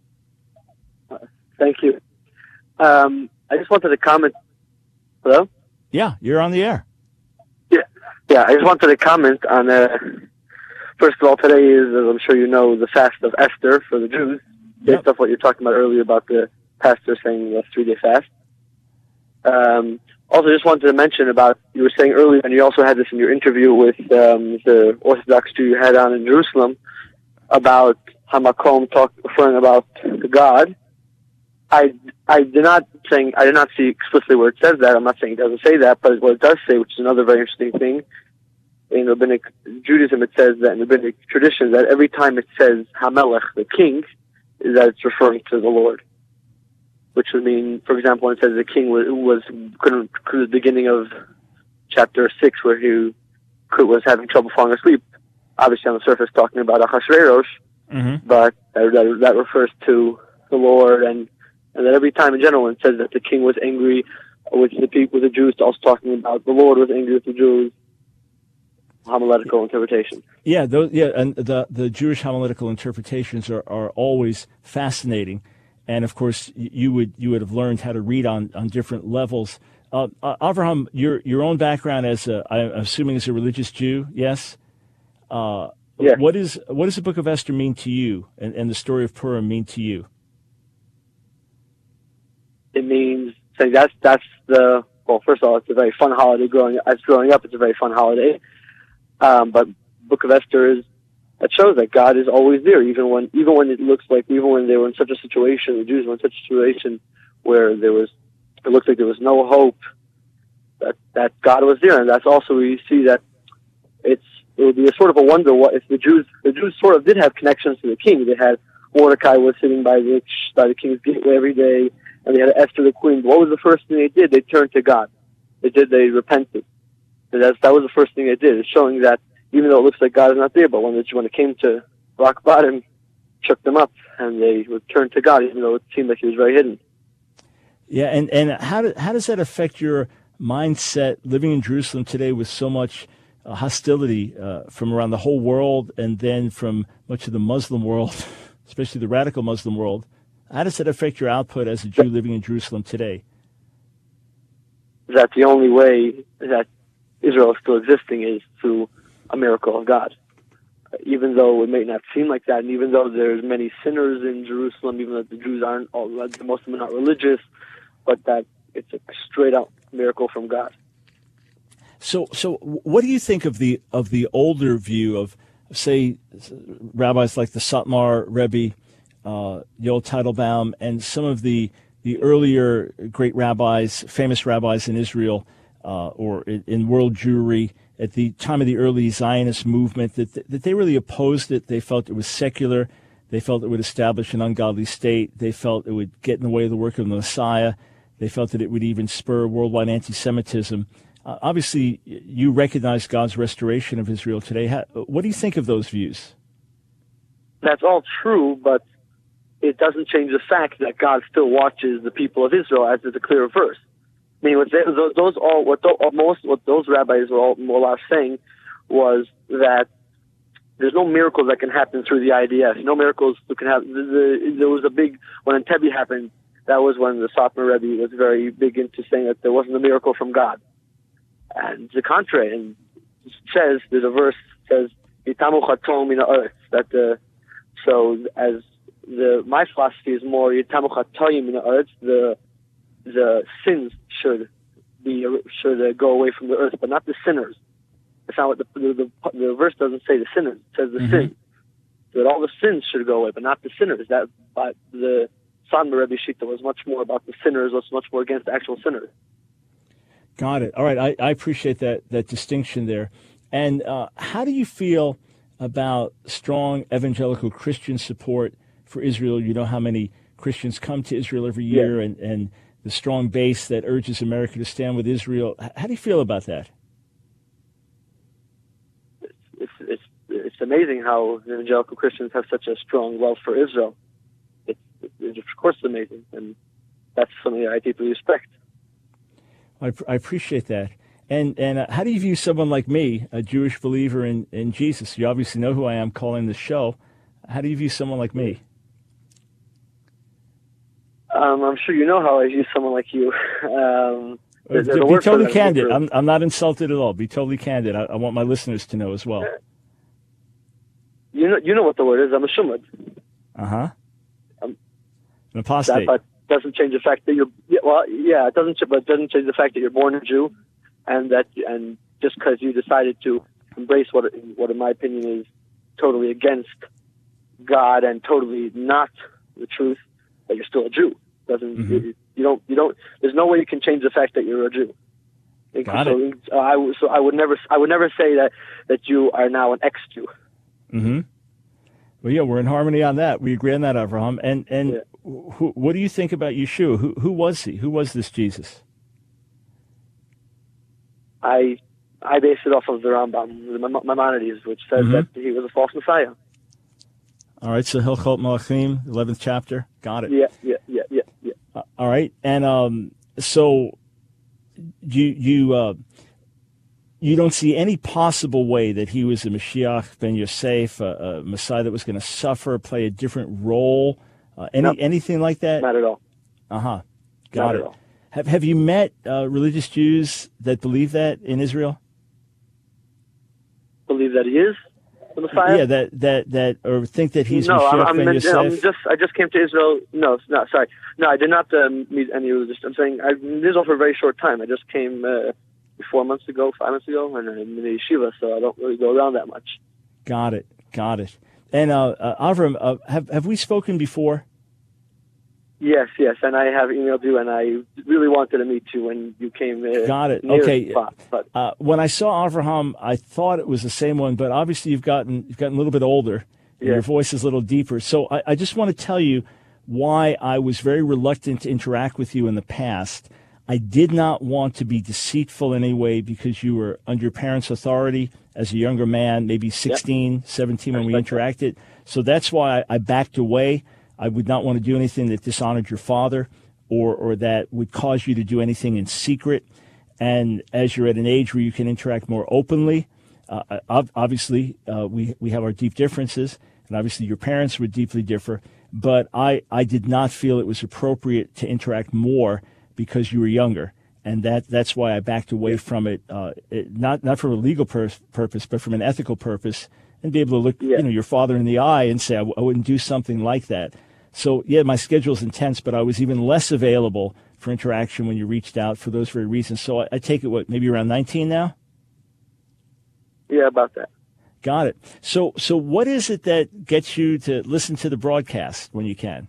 Speaker 6: Thank you. Um, I just wanted to comment. Hello?
Speaker 1: Yeah, you're on the air.
Speaker 6: Yeah, yeah. I just wanted to comment on. Uh, first of all, today is, as I'm sure you know, the fast of Esther for the Jews. Based
Speaker 1: Yep.
Speaker 6: off what you're talking about earlier about the pastor saying a three-day fast. Um, also, just wanted to mention about you were saying earlier, and you also had this in your interview with um, the Orthodox Jew you had on in Jerusalem about Hamakom talk referring about God. I I did not saying I did not see explicitly where it says that. I'm not saying it doesn't say that, but what it does say, which is another very interesting thing, in Rabbinic Judaism, it says that in Rabbinic tradition that every time it says Hamelech, the king, is that it's referring to the Lord. Which would mean, for example, when it says the king was was couldn't the beginning of chapter six, where he could, was having trouble falling asleep. Obviously, on the surface, talking about Achashverosh,
Speaker 1: Mm-hmm.
Speaker 6: but that, that that refers to the Lord. And And that every time in general, when it says that the king was angry with the people, with the Jews, it's also talking about the Lord was angry with the Jews. Homiletical interpretation.
Speaker 1: Yeah, those, yeah, and the the Jewish homiletical interpretations are, are always fascinating, and of course you would you would have learned how to read on, on different levels. Uh, uh, Avraham, your your own background as a, I'm assuming as a religious Jew, yes. Uh,
Speaker 6: Yes.
Speaker 1: What is what does the Book of Esther mean to you, and, and the story of Purim mean to you?
Speaker 6: It means saying that's that's the well. First of all, it's a very fun holiday. Growing as growing up, it's a very fun holiday. Um, but Book of Esther is that shows that God is always there, even when even when it looks like even when they were in such a situation, the Jews were in such a situation where there was it looked like there was no hope. That that God was there, and that's also where you see that it's it would be a sort of a wonder what if the Jews the Jews sort of did have connections to the king. They had Mordecai was sitting by the by the king's gateway every day. And they had Esther the queen. What was the first thing they did? They turned to God. They did. They repented. And that's, that was the first thing they did. It's showing that even though it looks like God is not there, but when it, when it came to rock bottom, shook them up, and they returned to God, even though it seemed like He was very hidden.
Speaker 1: Yeah, and, and how do, how does that affect your mindset living in Jerusalem today with so much uh, hostility uh, from around the whole world, and then from much of the Muslim world, especially the radical Muslim world? How does that affect your output as a Jew living in Jerusalem today?
Speaker 6: That the only way that Israel is still existing is through a miracle of God. Even though it may not seem like that, and even though there's many sinners in Jerusalem, even though the Jews aren't, all, most of them are not religious, but that it's a straight-out miracle from God.
Speaker 1: So, so what do you think of the of the older view of, say, rabbis like the Satmar Rebbe, Uh, Yoel Teitelbaum, and some of the, the earlier great rabbis, famous rabbis in Israel uh, or in, in world Jewry at the time of the early Zionist movement, that, that they really opposed it. They felt it was secular. They felt it would establish an ungodly state. They felt it would get in the way of the work of the Messiah. They felt that it would even spur worldwide anti-Semitism. Uh, obviously, you recognize God's restoration of Israel today. How, what do you think of those views?
Speaker 6: That's all true, but it doesn't change the fact that God still watches the people of Israel, as is a clear verse. I mean, what they, those all, what the, most what those rabbis were all more or less saying was that there's no miracles that can happen through the I D F. No miracles that can happen. The, the, there was a big when Entebbe happened. That was when the Satmar Rebbe was very big into saying that there wasn't a miracle from God, and the contrary. And it says there's a verse that says that the so as The my philosophy is more the the sins should be should uh, go away from the earth, but not the sinners. That's not what the the, the, the verse doesn't say. The sinners, it says the mm-hmm. sins. So that all the sins should go away, but not the sinners. That but the Satmar Rebbe Shita was much more about the sinners, was much more against the actual sinners.
Speaker 1: Got it. All right. I, I appreciate that, that distinction there. And uh, how do you feel about strong evangelical Christian support for Israel? You know how many Christians come to Israel every year, yeah. and, and the strong base that urges America to stand with Israel. How do you feel about that?
Speaker 6: It's, it's, it's, it's amazing how evangelical Christians have such a strong love for Israel. It's, it's of course it's amazing, and that's something that I deeply respect.
Speaker 1: I, I appreciate that. And and uh, how do you view someone like me, a Jewish believer in, in Jesus? You obviously know who I am calling the show. How do you view someone like me?
Speaker 6: Um, I'm sure you know how I view someone like you. Um,
Speaker 1: there's, there's be totally candid. I'm, I'm not insulted at all. Be totally candid. I, I want my listeners to know as well.
Speaker 6: You know, you know what the word is. I'm a shumad.
Speaker 1: Uh-huh.
Speaker 6: Um,
Speaker 1: An apostate.
Speaker 6: That, that doesn't change the fact that you're, yeah, well, yeah, it doesn't, but it doesn't change the fact that you're born a Jew, and that, and just because you decided to embrace what, what in my opinion is totally against God and totally not the truth, that you're still a Jew. Doesn't mm-hmm. you, you don't you don't there's no way you can change the fact that you're a Jew.
Speaker 1: Got
Speaker 6: so,
Speaker 1: it.
Speaker 6: Uh, I so I would never I would never say that that you are now an ex-Jew.
Speaker 1: Mm-hmm. Well, yeah, we're in harmony on that. We agree on that, Avraham. And and
Speaker 6: yeah.
Speaker 1: who, what do you think about Yeshua? Who who was he? Who was this Jesus?
Speaker 6: I I base it off of the Rambam, the Maimonides, which says mm-hmm. that he was a false Messiah.
Speaker 1: All right, so Hilchot Malachim, eleventh chapter. Got it.
Speaker 6: Yeah, yeah, yeah, yeah, yeah.
Speaker 1: Uh, all right, and um, so you you uh, you don't see any possible way that he was a Mashiach ben Yosef, a, a Messiah that was going to suffer, play a different role, uh, any
Speaker 6: nope.
Speaker 1: anything like that?
Speaker 6: Not at all.
Speaker 1: Uh huh. Got
Speaker 6: Not
Speaker 1: it.
Speaker 6: At all.
Speaker 1: Have Have you met uh, religious Jews that believe that in Israel?
Speaker 6: Believe that he is the Messiah?
Speaker 1: Yeah, that that that or think that he's
Speaker 6: no,
Speaker 1: Mashiach
Speaker 6: I'm,
Speaker 1: ben
Speaker 6: I'm,
Speaker 1: Yosef.
Speaker 6: I'm just I just came to Israel. No, no, sorry, no, I did not um, meet any religious. I'm saying I've been in Israel for a very short time. I just came uh, four months ago, five months ago, and I'm in the yeshiva, so I don't really go around that much.
Speaker 1: Got it, got it. And uh, uh, Avram, uh, have have we spoken before?
Speaker 6: Yes, yes, and I have emailed you, and I really wanted to meet you when you came. Uh,
Speaker 1: Got it.
Speaker 6: near
Speaker 1: Okay.
Speaker 6: the spot, but
Speaker 1: uh, when I saw Avraham, I thought it was the same one, but obviously you've gotten you've gotten a little bit older, and
Speaker 6: yeah.
Speaker 1: your voice is a little deeper. So I, I just want to tell you why I was very reluctant to interact with you in the past. I did not want to be deceitful in any way because you were under your parents' authority as a younger man, maybe sixteen, yep. seventeen when we interacted. So that's why I, I backed away. I would not want to do anything that dishonored your father or, or that would cause you to do anything in secret. And as you're at an age where you can interact more openly, uh, obviously uh, we, we have our deep differences, and obviously your parents would deeply differ. But I, I did not feel it was appropriate to interact more because you were younger. And that that's why I backed away from it, uh, it not, not from a legal pur- purpose, but from an ethical purpose, and be able to look,
Speaker 6: yeah.
Speaker 1: you know, your father in the eye and say, I, w- I wouldn't do something like that. So, yeah, my schedule's intense, but I was even less available for interaction when you reached out for those very reasons. So I, I take it, what, maybe around nineteen now?
Speaker 6: Yeah, about that.
Speaker 1: Got it. So, so what is it that gets you to listen to the broadcast when you can?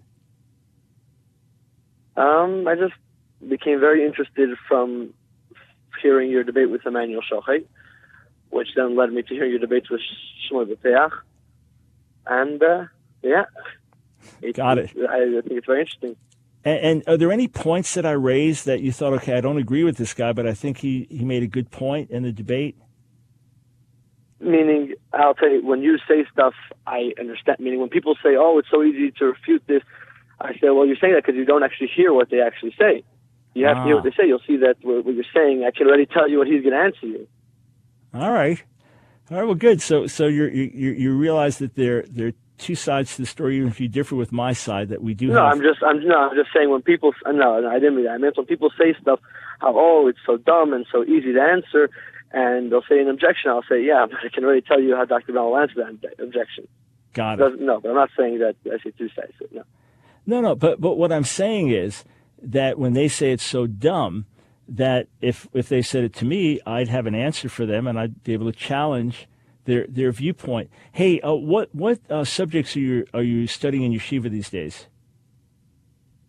Speaker 6: Um, I just became very interested from hearing your debate with Emmanuel Shochet, which then led me to hear your debates with Shmuel Beteach. And, uh, yeah. It,
Speaker 1: Got it.
Speaker 6: I, I think it's very interesting.
Speaker 1: And, and are there any points that I raised that you thought, okay, I don't agree with this guy, but I think he, he made a good point in the debate?
Speaker 6: Meaning, I'll tell you, when you say stuff, I understand. Meaning, when people say, oh, it's so easy to refute this, I say, well, you're saying that because you don't actually hear what they actually say. You have
Speaker 1: ah.
Speaker 6: to hear what they say. You'll see that what you're saying, I can already tell you what he's going to answer you.
Speaker 1: All right. All right, well, good. So so you're, you you realize that there, there are two sides to the story, even if you differ with my side, that we do
Speaker 6: no,
Speaker 1: have...
Speaker 6: I'm just, I'm, no, I'm just saying when people... No, no, I didn't mean that. I meant when people say stuff, how, oh, it's so dumb and so easy to answer, and they'll say an objection, I'll say, yeah, but I can already tell you how Doctor Brown will answer that objection.
Speaker 1: Got it.
Speaker 6: No, but I'm not saying that I say two sides. No.
Speaker 1: No, no, but but what I'm saying is that when they say it's so dumb, that if if they said it to me, I'd have an answer for them, and I'd be able to challenge their their viewpoint. Hey, uh, what what uh, subjects are you are you studying in yeshiva these days?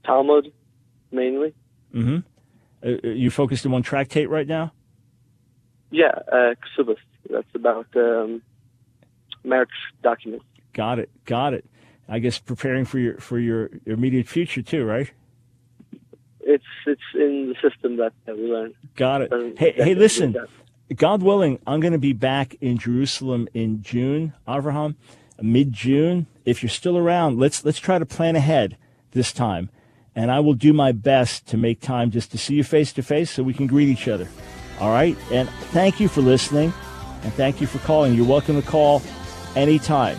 Speaker 6: Talmud, mainly.
Speaker 1: Mm-hmm. Uh, you focused on one tractate right now?
Speaker 6: Yeah, uh, Ksubas. That's about um, marriage documents.
Speaker 1: Got it. Got it. I guess preparing for your for your immediate future too, right?
Speaker 6: It's it's in the system that, that we learn.
Speaker 1: Got it.
Speaker 6: Um,
Speaker 1: hey, hey, listen.
Speaker 6: That.
Speaker 1: God willing, I'm going to be back in Jerusalem in June, Avraham, mid-June. If you're still around, let's let's try to plan ahead this time, and I will do my best to make time just to see you face to face so we can greet each other. All right? And thank you for listening, and thank you for calling. You're welcome to call anytime.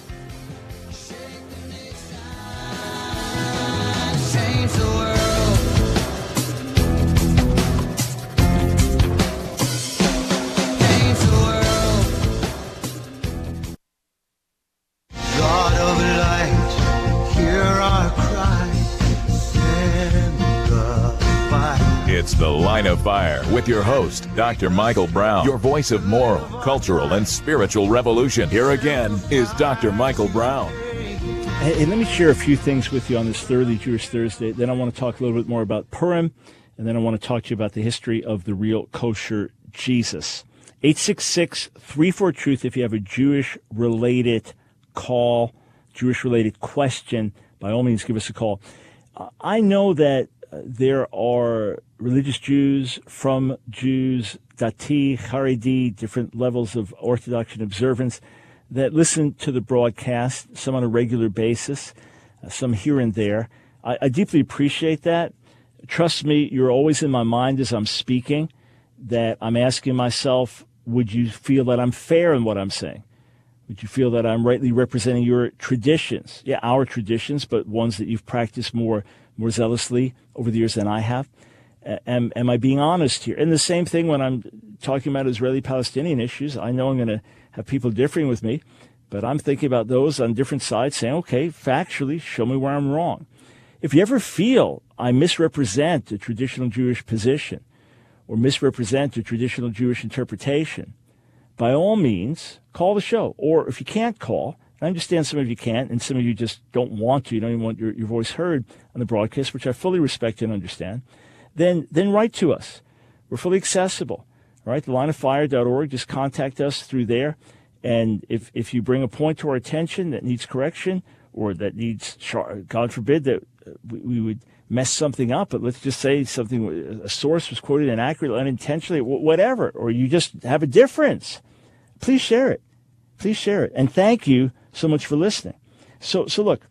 Speaker 2: It's The Line of Fire with your host, Doctor Michael Brown, your voice of moral, cultural, and spiritual revolution. Here again is Doctor Michael Brown.
Speaker 1: Hey, let me share a few things with you on this Thoroughly Jewish Thursday. Then I want to talk a little bit more about Purim, and then I want to talk to you about the history of the real kosher Jesus. eight six six, three four, truth if you have a Jewish-related call, Jewish-related question. By all means, give us a call. Uh, I know that uh, there are religious Jews, from Jews, Dati, Haredi, different levels of Orthodox and observance, that listen to the broadcast, some on a regular basis, uh, some here and there. I, I deeply appreciate that. Trust me, you're always in my mind as I'm speaking, that I'm asking myself, would you feel that I'm fair in what I'm saying? Would you feel that I'm rightly representing your traditions? Yeah, our traditions, but ones that you've practiced more more zealously over the years than I have. Am, am I being honest here? And the same thing when I'm talking about Israeli-Palestinian issues. I know I'm going to have people differing with me, but I'm thinking about those on different sides, saying, okay, factually, show me where I'm wrong. If you ever feel I misrepresent the traditional Jewish position or misrepresent the traditional Jewish interpretation, by all means, call the show. Or if you can't call, I understand some of you can't, and some of you just don't want to, you don't even want your, your voice heard on the broadcast, which I fully respect and understand, then then write to us. We're fully accessible. All right, the line of fire dot org, just contact us through there. And if, if you bring a point to our attention that needs correction, or that needs, God forbid, that we, we would mess something up, but let's just say something, a source was quoted inaccurately, unintentionally, whatever, or you just have a difference, please share it. Please share it. And thank you so much for listening. So, so look,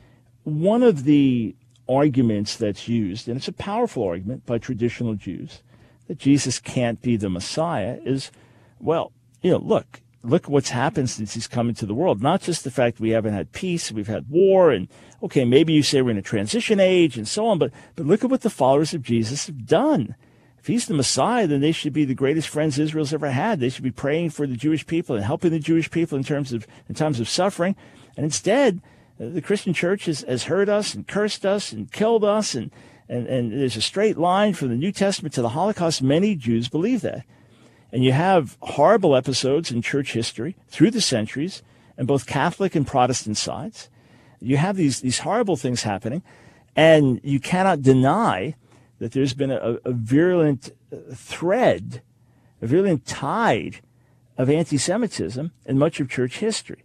Speaker 1: one of the arguments that's used, and it's a powerful argument by traditional Jews, that Jesus can't be the Messiah is, well, you know, look, look what's happened since he's come into the world. Not just the fact we haven't had peace, we've had war, and okay, maybe you say we're in a transition age and so on, but but look at what the followers of Jesus have done. If he's the Messiah, then they should be the greatest friends Israel's ever had. They should be praying for the Jewish people and helping the Jewish people in terms of in times of suffering. And instead, the Christian church has, has hurt us and cursed us and killed us, and, and, and there's a straight line from the New Testament to the Holocaust. Many Jews believe that. And you have horrible episodes in church history through the centuries, and both Catholic and Protestant sides. You have these, these horrible things happening, and you cannot deny that there's been a, a virulent thread, a virulent tide of anti-Semitism in much of church history.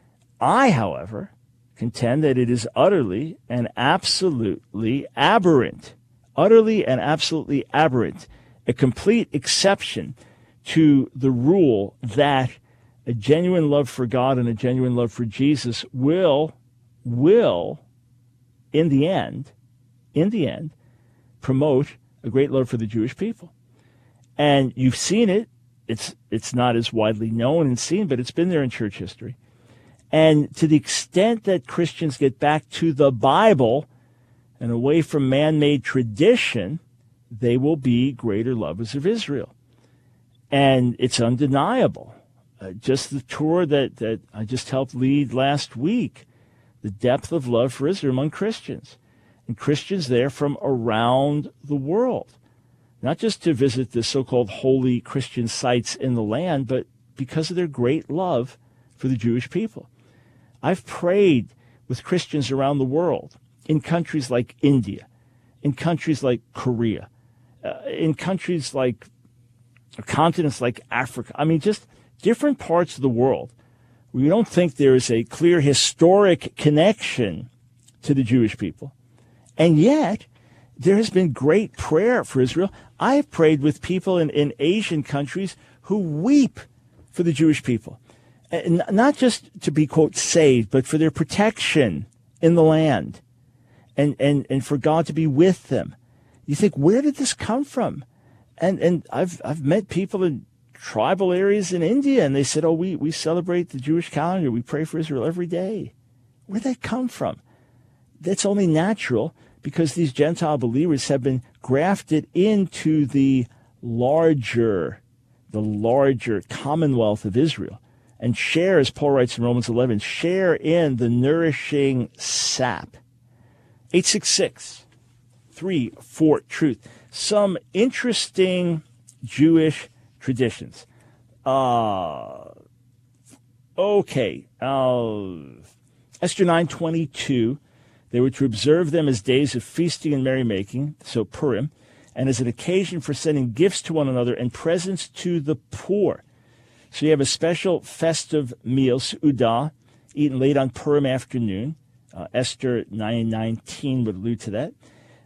Speaker 1: I, however, contend that it is utterly and absolutely aberrant, utterly and absolutely aberrant, a complete exception to the rule that a genuine love for God and a genuine love for Jesus will, will, in the end, in the end, promote a great love for the Jewish people. And you've seen it. It's it's not as widely known and seen, but it's been there in church history. And to the extent that Christians get back to the Bible and away from man-made tradition, they will be greater lovers of Israel. And it's undeniable. Uh, just the tour that, that I just helped lead last week, the depth of love for Israel among Christians. And Christians there from around the world. Not just to visit the so-called holy Christian sites in the land, but because of their great love for the Jewish people. I've prayed with Christians around the world, in countries like India, in countries like Korea, uh, in countries like continents like Africa. I mean, just different parts of the world where you don't think there is a clear historic connection to the Jewish people. And yet, there has been great prayer for Israel. I have prayed with people in, in Asian countries who weep for the Jewish people. And not just to be, quote, saved, but for their protection in the land and, and, and for God to be with them. You think, where did this come from? And and I've I've met people in tribal areas in India, and they said, oh, we, we celebrate the Jewish calendar. We pray for Israel every day. Where'd that come from? That's only natural because these Gentile believers have been grafted into the larger, the larger commonwealth of Israel and share, as Paul writes in Romans eleven, share in the nourishing sap. eight six six, three four, truth. Some interesting Jewish traditions. Uh, okay. Uh, Esther nine twenty-two. They were to observe them as days of feasting and merrymaking, so Purim, and as an occasion for sending gifts to one another and presents to the poor. So you have a special festive meal, Seudah, eaten late on Purim afternoon. Uh, Esther nine nineteen would allude to that.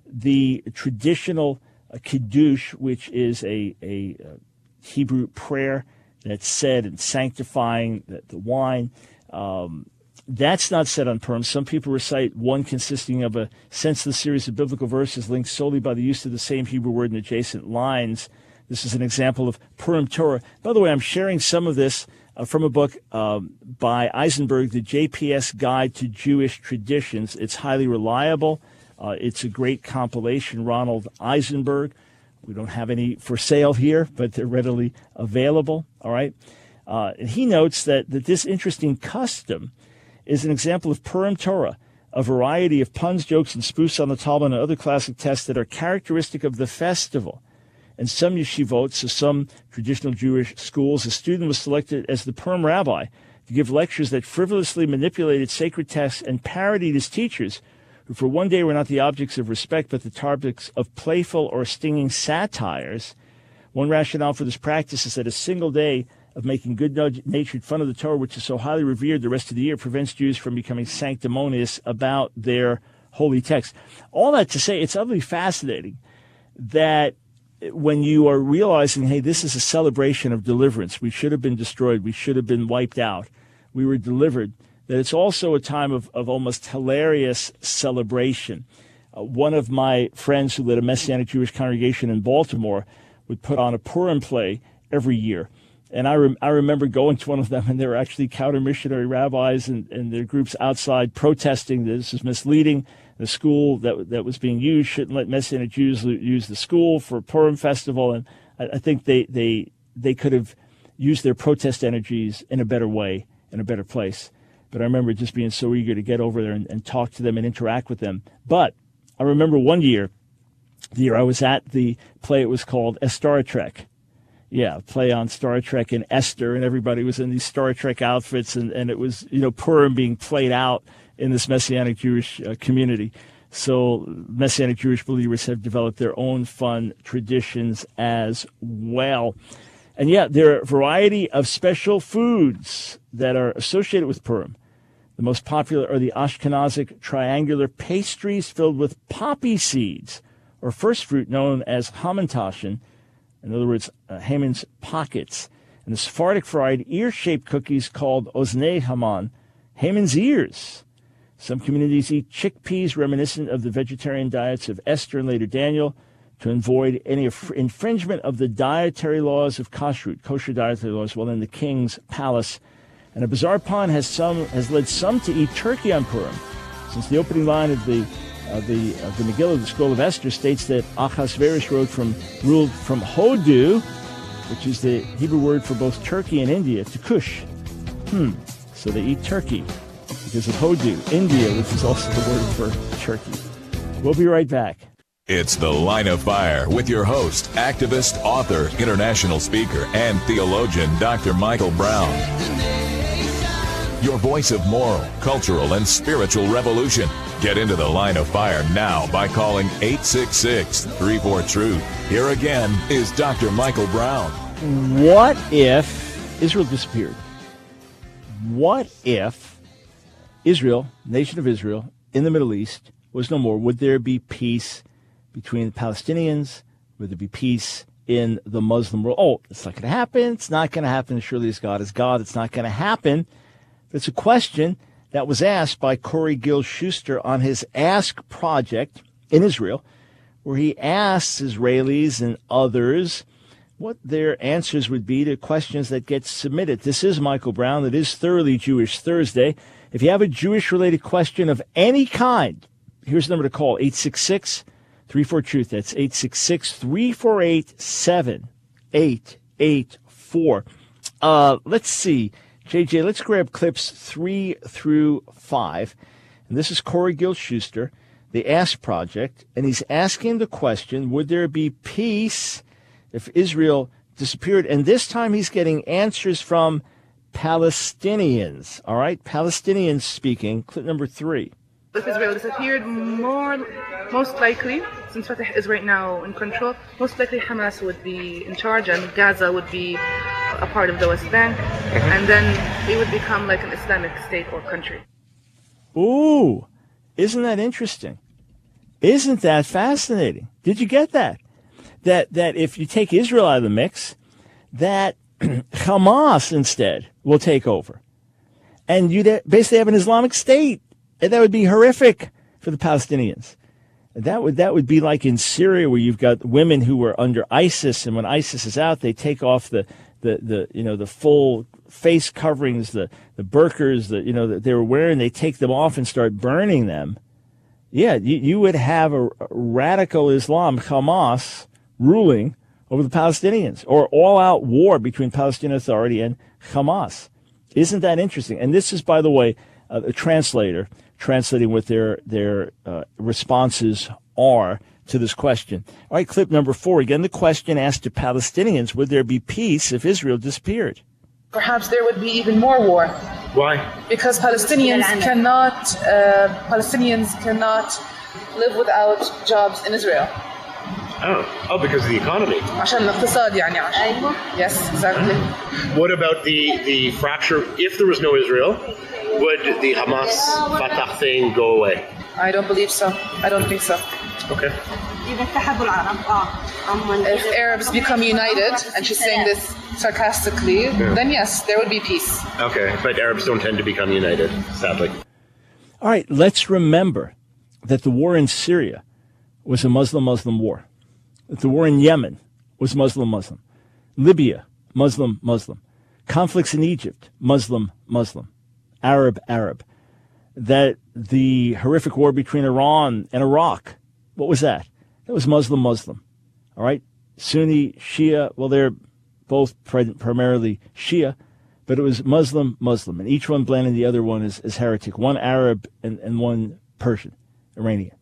Speaker 1: The traditional uh, Kiddush, which is a, a uh, Hebrew prayer that's said in sanctifying the, the wine, um, that's not said on Purim. Some people recite one consisting of a senseless series of biblical verses linked solely by the use of the same Hebrew word in adjacent lines. This is an example of Purim Torah. By the way, I'm sharing some of this uh, from a book um, by Eisenberg, The J P S Guide to Jewish Traditions. It's highly reliable. Uh, it's a great compilation. Ronald Eisenberg. We don't have any for sale here, but they're readily available. All right. Uh, and he notes that, that this interesting custom is an example of Purim Torah, a variety of puns, jokes, and spoofs on the Talmud and other classic texts that are characteristic of the festival. In some yeshivot, so some traditional Jewish schools, a student was selected as the Purim rabbi to give lectures that frivolously manipulated sacred texts and parodied his teachers, who for one day were not the objects of respect, but the topics of playful or stinging satires. One rationale for this practice is that a single day of making good-natured fun of the Torah, which is so highly revered the rest of the year, prevents Jews from becoming sanctimonious about their holy text. All that to say, it's utterly fascinating that when you are realizing, hey, this is a celebration of deliverance. We should have been destroyed. We should have been wiped out. We were delivered. That it's also a time of, of almost hilarious celebration. Uh, one of my friends who led a Messianic Jewish congregation in Baltimore would put on a Purim play every year. And I, rem- I remember going to one of them, and there were actually counter-missionary rabbis and, and their groups outside protesting that this is misleading. The school that that was being used shouldn't let Messianic Jews use the school for Purim festival. And I, I think they, they they could have used their protest energies in a better way, in a better place. But I remember just being so eager to get over there and, and talk to them and interact with them. But I remember one year, the year I was at the play, it was called A Star Trek. Yeah, play on Star Trek and Esther, and everybody was in these Star Trek outfits, and, and it was, you know, Purim being played out in this Messianic Jewish uh, community. So Messianic Jewish believers have developed their own fun traditions as well. And yeah, there are a variety of special foods that are associated with Purim. The most popular are the Ashkenazic triangular pastries filled with poppy seeds, or first fruit known as Hamantaschen. In other words, uh, Haman's pockets. And the Sephardic fried ear-shaped cookies called Oznei Haman, Haman's ears. Some communities eat chickpeas reminiscent of the vegetarian diets of Esther and later Daniel to avoid any infringement of the dietary laws of kashrut, kosher dietary laws, while in the king's palace. And a bizarre pun has some has led some to eat turkey on Purim, since the opening line of the of the of the Megillah, the Scroll of Esther, states that Achashverosh ruled from ruled from Hodu, which is the Hebrew word for both Turkey and India, to Cush. Hmm. So they eat turkey because of Hodu, India, which is also the word for turkey. We'll be right back.
Speaker 2: It's The Line of Fire with your host, activist, author, international speaker, and theologian, Doctor Michael Brown. your voice of moral, cultural, and spiritual revolution. Get into the line of fire now by calling eight six six, three four, truth. Here again is Doctor Michael Brown.
Speaker 1: What if Israel disappeared? What if Israel, nation of Israel, in the Middle East, was no more? Would there be peace between the Palestinians? Would there be peace in the Muslim world? Oh, it's not going to happen. It's not going to happen. Surely as God is God, it's not going to happen. It's a question that was asked by Corey Gill-Schuster on his Ask project in Israel, where he asks Israelis and others what their answers would be to questions that get submitted. This is Michael Brown. It is Thoroughly Jewish Thursday. If you have a Jewish-related question of any kind, here's the number to call, eight six six, three four, truth. That's eight six six, three four eight, seven eight eight four. Uh, let's see. J J, let's grab clips three through five. And this is Corey Gill-Schuster, the Ask Project, and he's asking the question, would there be peace if Israel disappeared? And this time he's getting answers from Palestinians. All right, Palestinians speaking. Clip number three.
Speaker 7: If Israel disappeared, more, most likely, since Fatah is right now in control, most likely Hamas would be in charge and Gaza would be a part of the West Bank, and then it would become like an Islamic state or country.
Speaker 1: Ooh, isn't that interesting? Isn't that fascinating? Did you get that? That that if you take Israel out of the mix, that Hamas instead will take over. And you basically have an Islamic state. And that would be horrific for the Palestinians. That would that would be like in Syria, where you've got women who were under ISIS, and when ISIS is out, they take off the the, the you know the full face coverings, the the burqas, the you know that they were wearing. They take them off and start burning them. Yeah, you, you would have a, a radical Islam, Hamas, ruling over the Palestinians, or all-out war between Palestinian Authority and Hamas. Isn't that interesting? And this is, by the way, uh, a translator translating what their their uh, responses are to this question. All right, clip number four. Again, the question asked to Palestinians, would there be peace if Israel disappeared?
Speaker 7: Perhaps there would be even more war.
Speaker 8: Why?
Speaker 7: Because Palestinians cannot uh, Palestinians cannot live without jobs in Israel.
Speaker 8: Oh, oh, because of the economy.
Speaker 7: عشان الاقتصاد يعني عشان. Yes, exactly.
Speaker 8: What about the, the fracture? If there was no Israel, would the Hamas Fatah thing go away?
Speaker 7: I don't believe so. I don't think so.
Speaker 8: Okay.
Speaker 7: If Arabs become united, and she's saying this sarcastically, yeah. then yes, there would be peace.
Speaker 8: Okay, but Arabs don't tend to become united, sadly.
Speaker 1: All right, let's remember that the war in Syria was a Muslim-Muslim war. That the war in Yemen was Muslim-Muslim. Libya, Muslim-Muslim. Conflicts in Egypt, Muslim-Muslim. Arab-Arab. That the horrific war between Iran and Iraq, what was that? That was Muslim-Muslim. All right? Sunni, Shia, well, they're both primarily Shia, but it was Muslim-Muslim. And each one blaming the other one as, as heretic. One Arab and, and one Persian, Iranian.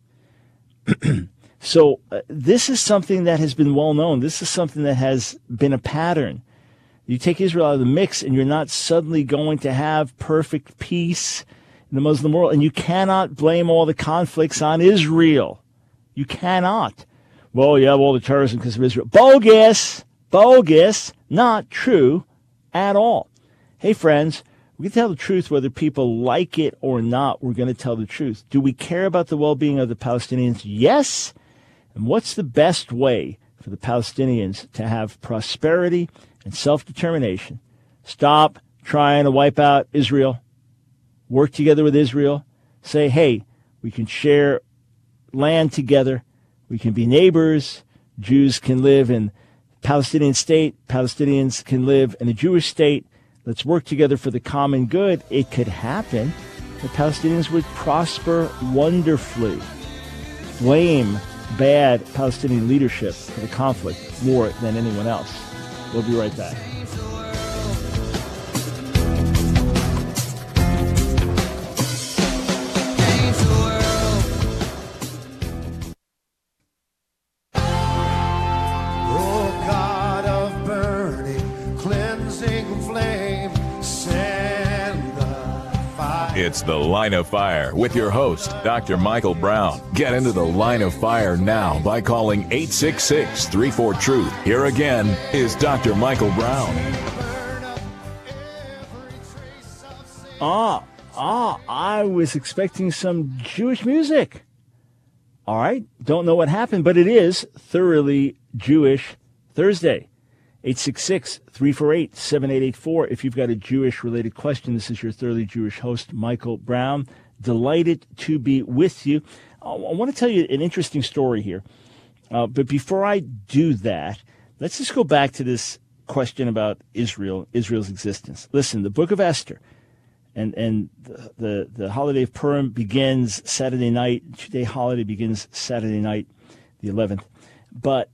Speaker 1: So uh, this is something that has been well known. This is something that has been a pattern. You take Israel out of the mix, and you're not suddenly going to have perfect peace in the Muslim world. And you cannot blame all the conflicts on Israel. You cannot. Well, you have all the terrorism because of Israel. Bogus! Bogus! Not true at all. Hey, friends, we can tell the truth whether people like it or not. We're going to tell the truth. Do we care about the well-being of the Palestinians? Yes. And what's the best way for the Palestinians to have prosperity and self-determination? Stop trying to wipe out Israel. Work together with Israel. Say, hey, we can share land together. We can be neighbors. Jews can live in Palestinian state. Palestinians can live in a Jewish state. Let's work together for the common good. It could happen. The Palestinians would prosper wonderfully. Blame bad Palestinian leadership for the conflict more than anyone else. We'll be right back.
Speaker 2: It's The Line of Fire with your host, Doctor Michael Brown. Get into the Line of Fire now by calling eight six six, three four, truth. Here again is Doctor Michael Brown.
Speaker 1: Ah, ah, I was expecting some Jewish music. All right, don't know what happened, but it is Thoroughly Jewish Thursday. eight six six, three four eight, seven eight eight four. If you've got a Jewish-related question, this is your Thoroughly Jewish host, Michael Brown. Delighted to be with you. I want to tell you an interesting story here. Uh, but before I do that, let's just go back to this question about Israel, Israel's existence. Listen, the book of Esther, and, and the, the, the holiday of Purim begins Saturday night. Two-day holiday begins Saturday night, the eleventh. But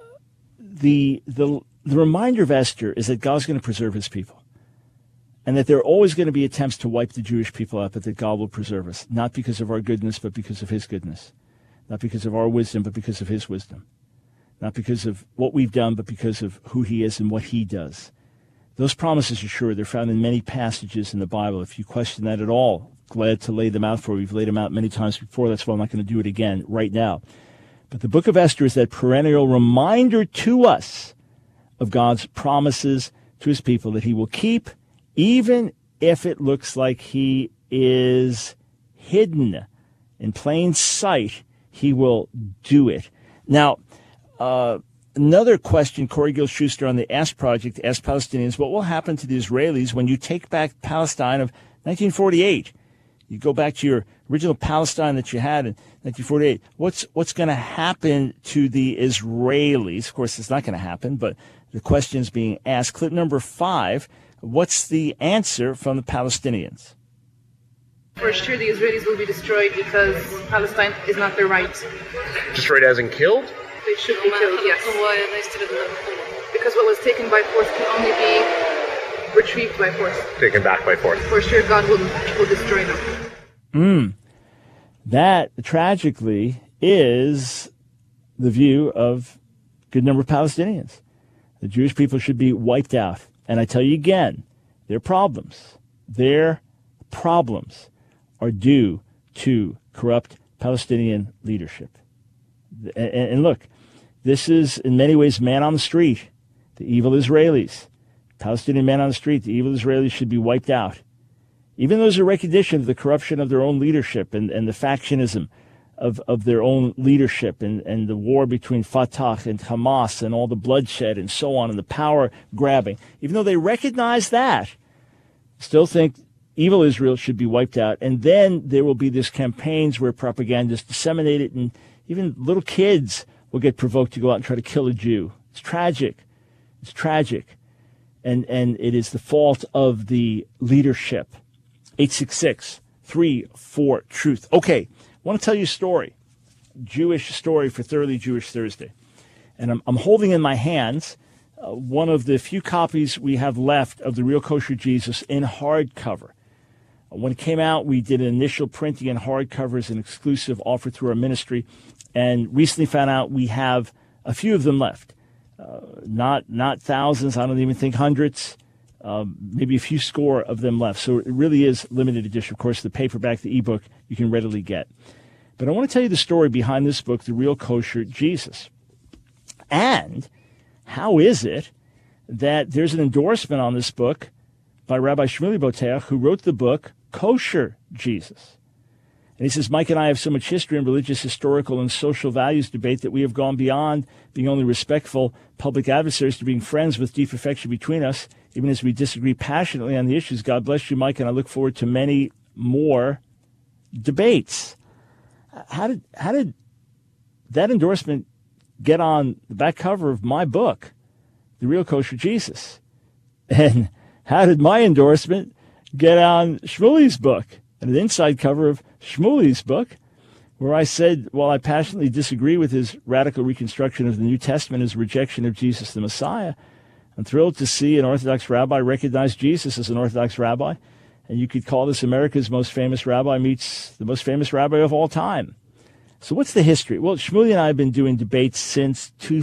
Speaker 1: the the The reminder of Esther is that God's going to preserve his people, and that there are always going to be attempts to wipe the Jewish people out, but that God will preserve us, not because of our goodness, but because of his goodness, not because of our wisdom, but because of his wisdom, not because of what we've done, but because of who he is and what he does. Those promises are sure. They're found in many passages in the Bible. If you question that at all, glad to lay them out for you. We've laid them out many times before. That's why I'm not going to do it again right now. But the book of Esther is that perennial reminder to us of God's promises to his people that he will keep, even if it looks like he is hidden in plain sight. He will do it. Now, uh, another question, Corey Gill-Schuster on the Ask Project asked Palestinians, what will happen to the Israelis when you take back Palestine of nineteen forty-eight? You go back to your original Palestine that you had in nineteen forty-eight. What's what's going to happen to the Israelis? Of course, it's not going to happen, but the question is being asked. Clip number five, what's the answer from the Palestinians?
Speaker 7: For sure, the Israelis will be destroyed because Palestine is not their right.
Speaker 8: Destroyed as in killed?
Speaker 7: They should be killed, yes. Because what was taken by force can only be retrieved by force.
Speaker 8: Taken back by force.
Speaker 7: For sure, God will, will destroy them.
Speaker 1: Mm. That, tragically, is the view of a good number of Palestinians. The Jewish people should be wiped out. And I tell you again, their problems, their problems are due to corrupt Palestinian leadership. And, and look, this is in many ways man on the street, the evil Israelis. Palestinian man on the street, the evil Israelis should be wiped out. Even though there's a recognition of the corruption of their own leadership and, and the factionism of, of their own leadership and, and the war between Fatah and Hamas and all the bloodshed and so on and the power grabbing. Even though they recognize that, still think evil Israel should be wiped out. And then there will be these campaigns where propaganda is disseminated and even little kids will get provoked to go out and try to kill a Jew. It's tragic. It's tragic. And, and it is the fault of the leadership. eight six six, three four, truth. Okay. I want to tell you a story, Jewish story for Thoroughly Jewish Thursday. And I'm, I'm holding in my hands uh, one of the few copies we have left of The Real Kosher Jesus in hardcover. Uh, when it came out, we did an initial printing in hardcover as an exclusive offer through our ministry, and recently found out we have a few of them left. Uh, not not thousands, I don't even think hundreds, um, maybe a few score of them left. So it really is limited edition. Of course, the paperback, the ebook, you can readily get. But I want to tell you the story behind this book, The Real Kosher Jesus. And how is it that there's an endorsement on this book by Rabbi Shmuley Boteach, who wrote the book Kosher Jesus. And he says, Mike and I have so much history in religious, historical, and social values debate that we have gone beyond being only respectful public adversaries to being friends with deep affection between us, even as we disagree passionately on the issues. God bless you, Mike, and I look forward to many more debates. How did how did that endorsement get on the back cover of my book, The Real Kosher Jesus? And how did my endorsement get on Shmuley's book and the inside cover of Shmuley's book, where I said, while I passionately disagree with his radical reconstruction of the New Testament, his rejection of Jesus the Messiah, I'm thrilled to see an Orthodox rabbi recognize Jesus as an Orthodox rabbi. And you could call this America's most famous rabbi meets the most famous rabbi of all time. So what's the history? Well, Shmuley and I have been doing debates since two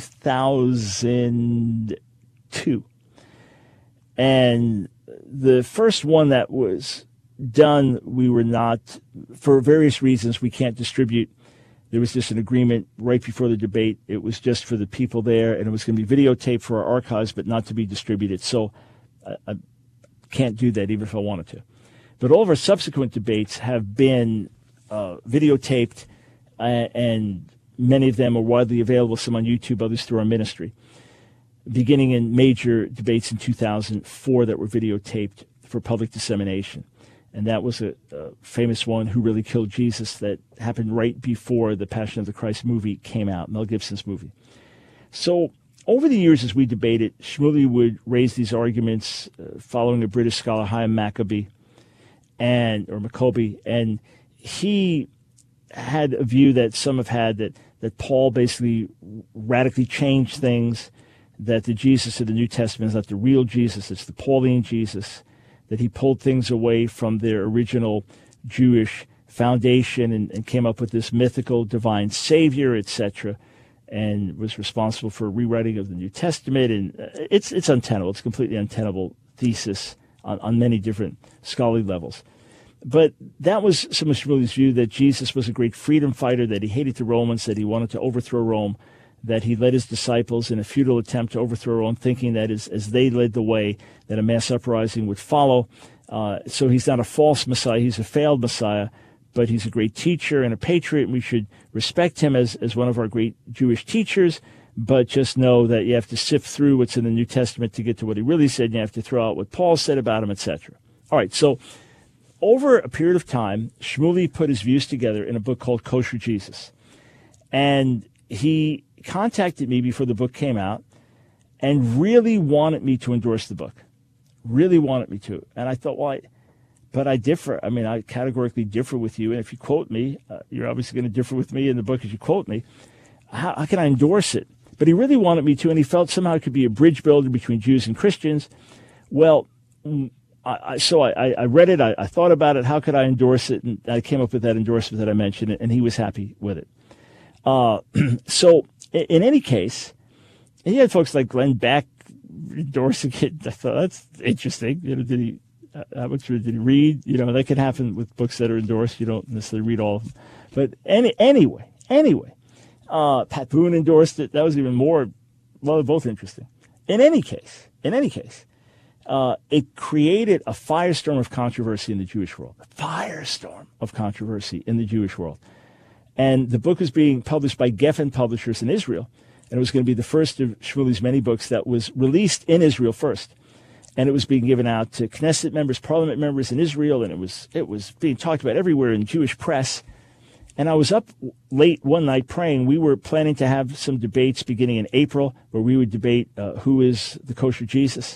Speaker 1: thousand two. And the first one that was done, we were not, for various reasons, we can't distribute. There was just an agreement right before the debate. It was just for the people there, and it was going to be videotaped for our archives, but not to be distributed. So I, I can't do that even if I wanted to. But all of our subsequent debates have been uh, videotaped, uh, and many of them are widely available, some on YouTube, others through our ministry, beginning in major debates in two thousand four that were videotaped for public dissemination. And that was a, a famous one, Who Really Killed Jesus, that happened right before the Passion of the Christ movie came out, Mel Gibson's movie. So over the years as we debated, Shmuley would raise these arguments uh, following a British scholar, Chaim Maccabee, and or Maccabee, and he had a view that some have had that, that Paul basically radically changed things, that the Jesus of the New Testament is not the real Jesus, it's the Pauline Jesus, that he pulled things away from their original Jewish foundation and, and came up with this mythical divine Savior, et cetera, and was responsible for a rewriting of the New Testament. And it's it's untenable. It's a completely untenable thesis on, on many different scholarly levels. But that was some of Shmuley's view, that Jesus was a great freedom fighter, that he hated the Romans, that he wanted to overthrow Rome, that he led his disciples in a futile attempt to overthrow Rome, thinking that as, as they led the way, that a mass uprising would follow. Uh, so he's not a false Messiah, he's a failed Messiah, but he's a great teacher and a patriot, and we should respect him as, as one of our great Jewish teachers, but just know that you have to sift through what's in the New Testament to get to what he really said, and you have to throw out what Paul said about him, et cetera. All right, so over a period of time, Shmuley put his views together in a book called Kosher Jesus. And he contacted me before the book came out and really wanted me to endorse the book, really wanted me to. And I thought, well, I, but I differ. I mean, I categorically differ with you. And if you quote me, uh, you're obviously going to differ with me in the book as you quote me. How, how can I endorse it? But he really wanted me to, and he felt somehow it could be a bridge builder between Jews and Christians. Well, I, I, so I, I read it. I, I thought about it. How could I endorse it? And I came up with that endorsement that I mentioned, and he was happy with it. Uh, so in, in any case, he had folks like Glenn Beck endorsing it. I thought, that's interesting. You know, did he, how much did he read? You know, that can happen with books that are endorsed. You don't necessarily read all of them. But any, anyway, anyway, uh, Pat Boone endorsed it. That was even more, well, they're both interesting. In any case, in any case, uh, it created a firestorm of controversy in the Jewish world. A firestorm of controversy in the Jewish world. And the book was being published by Geffen Publishers in Israel. And it was going to be the first of Shmuley's many books that was released in Israel first. And it was being given out to Knesset members, parliament members in Israel, and it was it was being talked about everywhere in Jewish press. And I was up late one night praying. We were planning to have some debates beginning in April where we would debate uh, who is the kosher Jesus.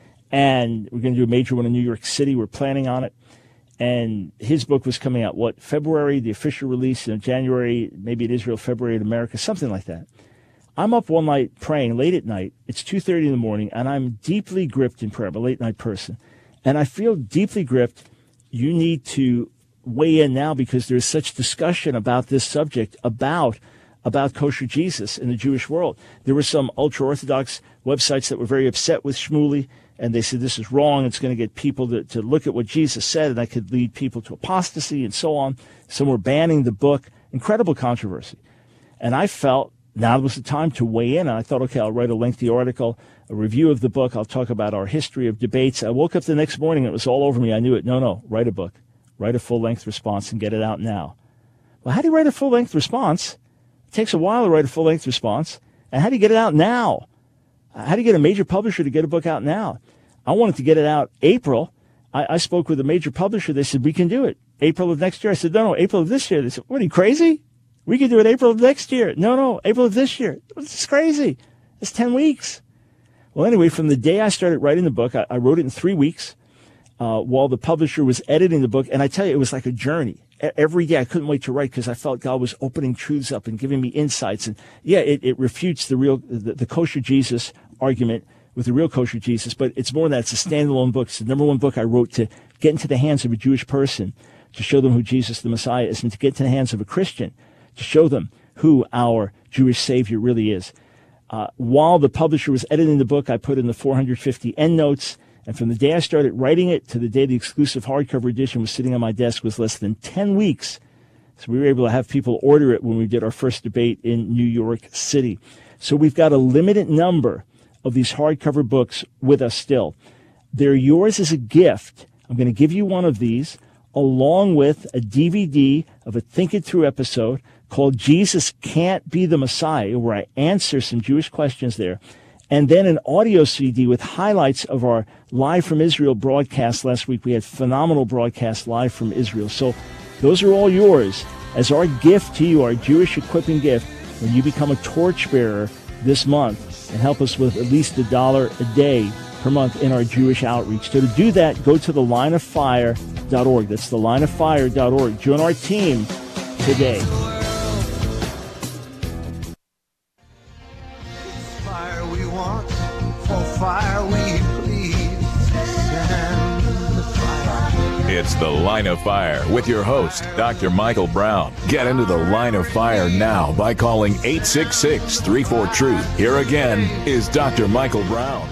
Speaker 1: And we're going to do a major one in New York City. We're planning on it. And his book was coming out, what, February, the official release in January, maybe in Israel, February in America, something like that. I'm up one night praying late at night. It's two thirty in the morning, and I'm deeply gripped in prayer. I'm a late night person. And I feel deeply gripped. You need to weigh in now because there's such discussion about this subject, about about kosher Jesus in the Jewish world. There were some ultra-Orthodox websites that were very upset with Shmuley, and they said this is wrong. It's going to get people to, to look at what Jesus said, and that could lead people to apostasy and so on. Some were banning the book. Incredible controversy. And I felt now was the time to weigh in. And I thought, okay, I'll write a lengthy article, a review of the book. I'll talk about our history of debates. I woke up the next morning, it was all over me. I knew it. No, no, write a book. Write a full-length response and get it out now. Well, how do you write a full-length response? It takes a while to write a full-length response. And how do you get it out now? How do you get a major publisher to get a book out now? I wanted to get it out April. I, I spoke with a major publisher. They said, we can do it. April of next year. I said, no, no, April of this year. They said, what, are you crazy? We can do it April of next year. No, no, April of this year. This is crazy. It's ten weeks. Well, anyway, from the day I started writing the book, I, I wrote it in three weeks uh, while the publisher was editing the book. And I tell you, it was like a journey. Every day I couldn't wait to write because I felt God was opening truths up and giving me insights. And yeah, it, it refutes the real, the, the kosher Jesus argument with the real kosher Jesus, but it's more than that. It's a standalone book. It's the number one book I wrote to get into the hands of a Jewish person, to show them who Jesus the Messiah is, and to get into the hands of a Christian, to show them who our Jewish Savior really is. Uh, while the publisher was editing the book, I put in the four hundred fifty endnotes And from the day I started writing it to the day the exclusive hardcover edition was sitting on my desk was less than ten weeks. So we were able to have people order it when we did our first debate in New York City. So we've got a limited number of these hardcover books with us still. They're yours as a gift. I'm going to give you one of these along with a D V D of a Think It Through episode called Jesus Can't Be the Messiah, where I answer some Jewish questions there, and then an audio C D with highlights of our Live from Israel broadcast last week. We had phenomenal broadcasts live from Israel. So those are all yours as our gift to you, our Jewish equipping gift, when you become a torchbearer this month and help us with at least a dollar a day per month in our Jewish outreach. So to do that, go to the line of fire dot org. That's the line of fire dot org. Join our team today.
Speaker 5: Fire we want, for fire we plead. Send the fire.
Speaker 2: It's The Line of Fire with your host, Doctor Michael Brown. Get into The Line of Fire now by calling eight six six, three four, TRUTH. Here again is Doctor Michael Brown.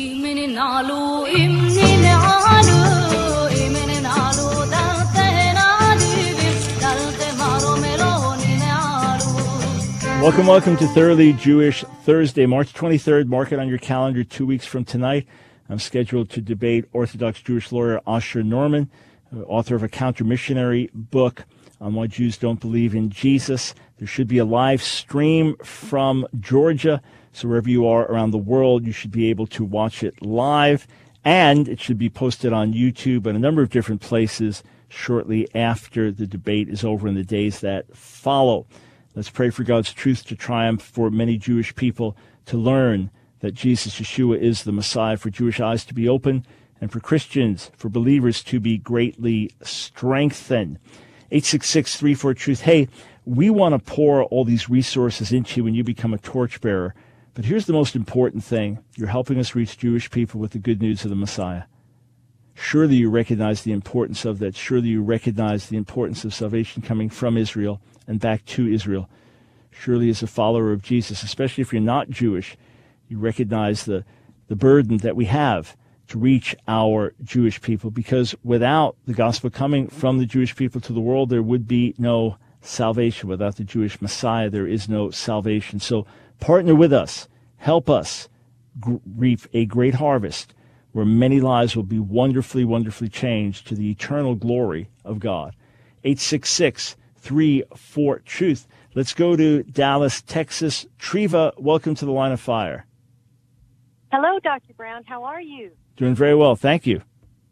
Speaker 1: Welcome, welcome to Thoroughly Jewish Thursday, March twenty-third. Mark it on your calendar two weeks from tonight. I'm scheduled to debate Orthodox Jewish lawyer Asher Norman, author of a counter-missionary book on why Jews don't believe in Jesus. There should be a live stream from Georgia, so wherever you are around the world, you should be able to watch it live, and it should be posted on YouTube and a number of different places shortly after the debate is over in the days that follow. Let's pray for God's truth to triumph, for many Jewish people to learn that Jesus, Yeshua, is the Messiah, for Jewish eyes to be open, and for Christians, for believers to be greatly strengthened. eight six six, three four, TRUTH. Hey, we want to pour all these resources into you when you become a torchbearer. But here's the most important thing. You're helping us reach Jewish people with the good news of the Messiah. Surely you recognize the importance of that. Surely you recognize the importance of salvation coming from Israel and back to Israel. Surely as a follower of Jesus, especially if you're not Jewish, you recognize the, the burden that we have to reach our Jewish people, because without the gospel coming from the Jewish people to the world, there would be no salvation. Without the Jewish Messiah, there is no salvation. So partner with us. Help us g- reap a great harvest where many lives will be wonderfully, wonderfully changed to the eternal glory of God. eight six six, three four, TRUTH. Let's go to Dallas, Texas. Treva, welcome to the Line of Fire.
Speaker 9: Hello, Doctor Brown. How are you?
Speaker 1: Doing very well. Thank you.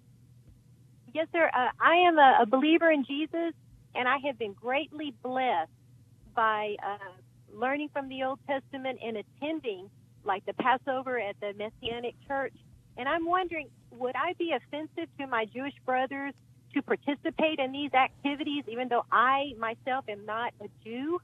Speaker 9: Yes, sir. Uh, I am a, a believer in Jesus, and I have been greatly blessed by uh, learning from the Old Testament and attending, like, the Passover at the Messianic Church. And I'm wondering, would I be offensive to my Jewish brothers to participate in these activities, even though I myself am not a Jew?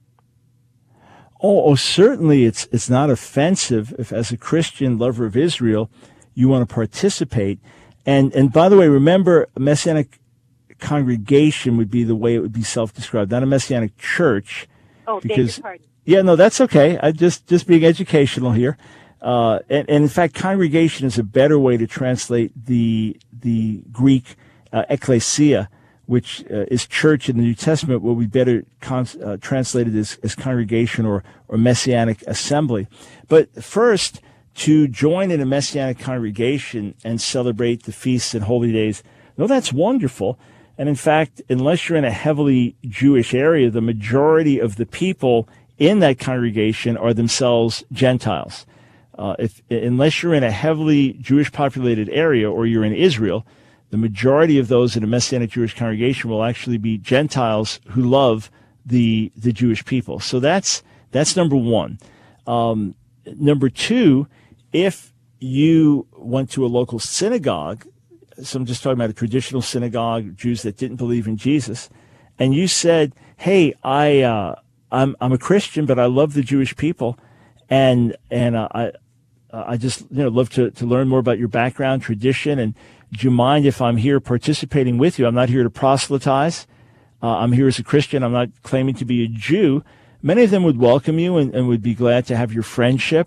Speaker 1: Oh, oh, certainly it's it's not offensive if, as a Christian lover of Israel, you want to participate. And and by the way, remember, a Messianic congregation would be the way it would be self-described, not a Messianic church.
Speaker 9: Oh,
Speaker 1: because,
Speaker 9: beg your pardon.
Speaker 1: Yeah, no, that's okay. I just just being educational here. Uh, and, and in fact, congregation is a better way to translate the the Greek uh, ecclesia, which uh, is church in the New Testament, will be better con- uh, translated as, as congregation or, or messianic assembly. But first, to join in a messianic congregation and celebrate the feasts and holy days, no, that's wonderful. And in fact, unless you're in a heavily Jewish area, the majority of the people in that congregation are themselves Gentiles. Uh, if unless you're in a heavily Jewish populated area or you're in Israel, the majority of those in a Messianic Jewish congregation will actually be Gentiles who love the the Jewish people. So that's that's number one. Um, number two, if you went to a local synagogue, so I'm just talking about a traditional synagogue, Jews that didn't believe in Jesus, and you said, "Hey, I uh, I'm I'm a Christian, but I love the Jewish people, and and uh, I I just you know love to to learn more about your background, tradition, and do you mind if I'm here participating with you? I'm not here to proselytize. Uh, I'm here as a Christian. I'm not claiming to be a Jew." Many of them would welcome you and, and would be glad to have your friendship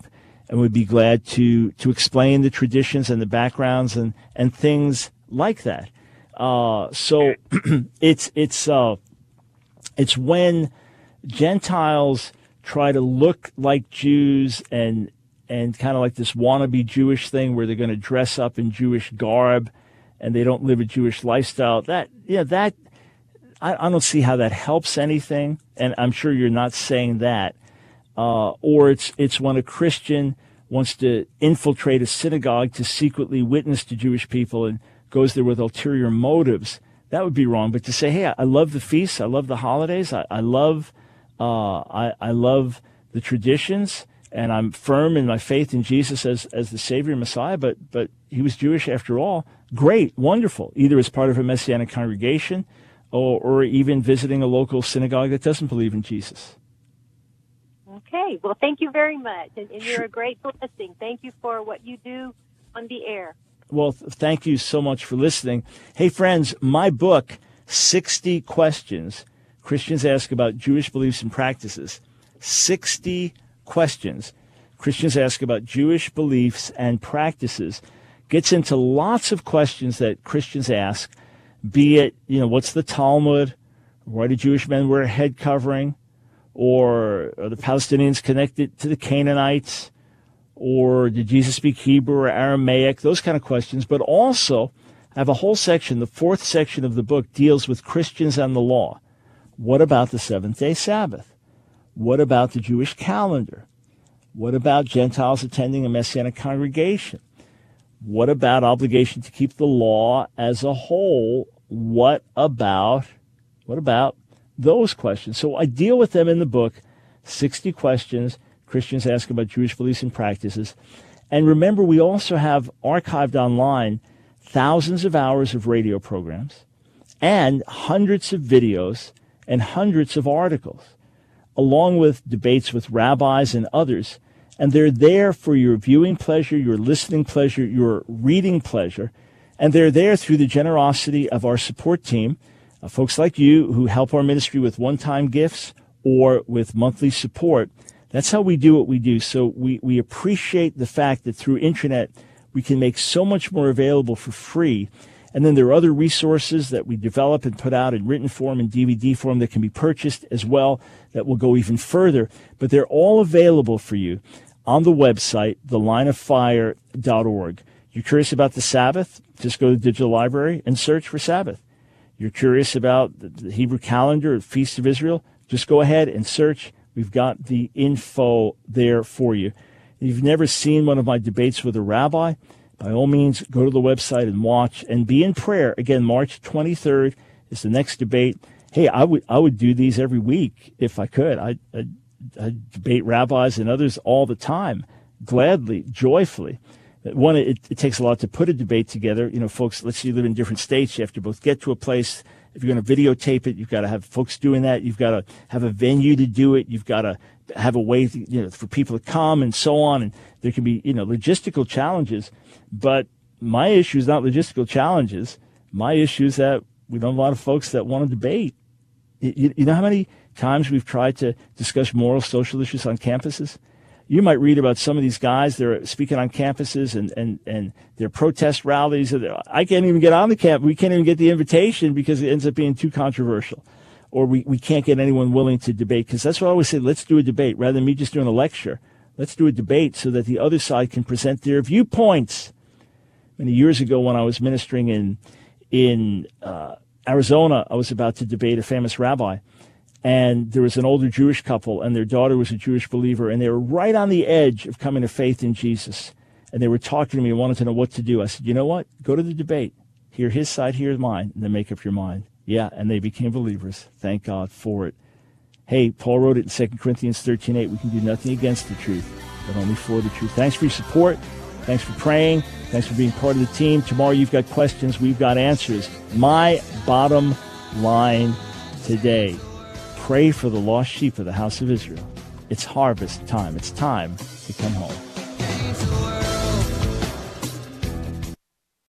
Speaker 1: and would be glad to to explain the traditions and the backgrounds and, and things like that. Uh, so it's it's uh, it's when Gentiles try to look like Jews and and kind of like this wannabe Jewish thing where they're going to dress up in Jewish garb and they don't live a Jewish lifestyle. That yeah, that I, I don't see how that helps anything, and I'm sure you're not saying that. Uh, or it's it's when a Christian wants to infiltrate a synagogue to secretly witness to Jewish people and goes there with ulterior motives. That would be wrong. But to say, hey, I love the feasts, I love the holidays, I, I love uh, I, I love the traditions, and I'm firm in my faith in Jesus as as the Savior and Messiah. But but he was Jewish after all. Great, wonderful. Either as part of a Messianic congregation, or or even visiting a local synagogue that doesn't believe in Jesus.
Speaker 9: Okay. Well, thank you very much. And, and you're a great blessing. Thank you for what you do on the air.
Speaker 1: Well, th- thank you so much for listening. Hey, friends, my book, sixty Questions Christians Ask About Jewish Beliefs and Practices. sixty Questions Christians Ask About Jewish Beliefs and Practices gets into lots of questions that Christians ask, be it, you know, what's the Talmud? Why do Jewish men wear a head covering? Or are the Palestinians connected to the Canaanites? Or did Jesus speak Hebrew or Aramaic? Those kind of questions. But also, I have a whole section, the fourth section of the book deals with Christians and the law. What about the seventh-day Sabbath? What about the Jewish calendar? What about Gentiles attending a Messianic congregation? What about obligation to keep the law as a whole? What about, what about those questions? So I deal with them in the book, sixty Questions Christians Ask About Jewish Beliefs and Practices. And remember, we also have archived online thousands of hours of radio programs and hundreds of videos and hundreds of articles, along with debates with rabbis and others. And they're there for your viewing pleasure, your listening pleasure, your reading pleasure. And they're there through the generosity of our support team, uh, folks like you who help our ministry with one-time gifts or with monthly support. That's how we do what we do. So we, we appreciate the fact that through internet, we can make so much more available for free. And then there are other resources that we develop and put out in written form and D V D form that can be purchased as well that will go even further. But they're all available for you on the website, the line of fire dot org. You're curious about the Sabbath? Just go to the digital library and search for Sabbath. You're curious about the Hebrew calendar, the Feast of Israel? Just go ahead and search. We've got the info there for you. If you've never seen one of my debates with a rabbi, by all means, go to the website and watch and be in prayer. Again, March twenty-third is the next debate. Hey, I would I would do these every week if I could. I I debate rabbis and others all the time, gladly, joyfully. One, it, it takes a lot to put a debate together. You know, folks, let's say you live in different states. You have to both get to a place. If you're going to videotape it, you've got to have folks doing that. You've got to have a venue to do it. You've got to have a way, to, you know, for people to come and so on. And there can be, you know, logistical challenges. But my issue is not logistical challenges. My issue is that we don't have a lot of folks that want to debate. You, you know how many times we've tried to discuss moral, social issues on campuses? You might read about some of these guys, they're speaking on campuses and, and, and their protest rallies. I can't even get on the camp. We can't even get the invitation because it ends up being too controversial. Or we, we can't get anyone willing to debate. Because that's what I always say, let's do a debate. Rather than me just doing a lecture, let's do a debate so that the other side can present their viewpoints. Many years ago when I was ministering in, in uh, Arizona, I was about to debate a famous rabbi. And there was an older Jewish couple, and their daughter was a Jewish believer, and they were right on the edge of coming to faith in Jesus. And they were talking to me and wanted to know what to do. I said, you know what? Go to the debate. Hear his side, hear mine, and then make up your mind. Yeah, and they became believers. Thank God for it. Hey, Paul wrote it in Second Corinthians thirteen eight. We can do nothing against the truth, but only for the truth. Thanks for your support. Thanks for praying. Thanks for being part of the team. Tomorrow you've got questions. We've got answers. My bottom line today. Pray for the lost sheep of the house of Israel. It's harvest time. It's time to come home.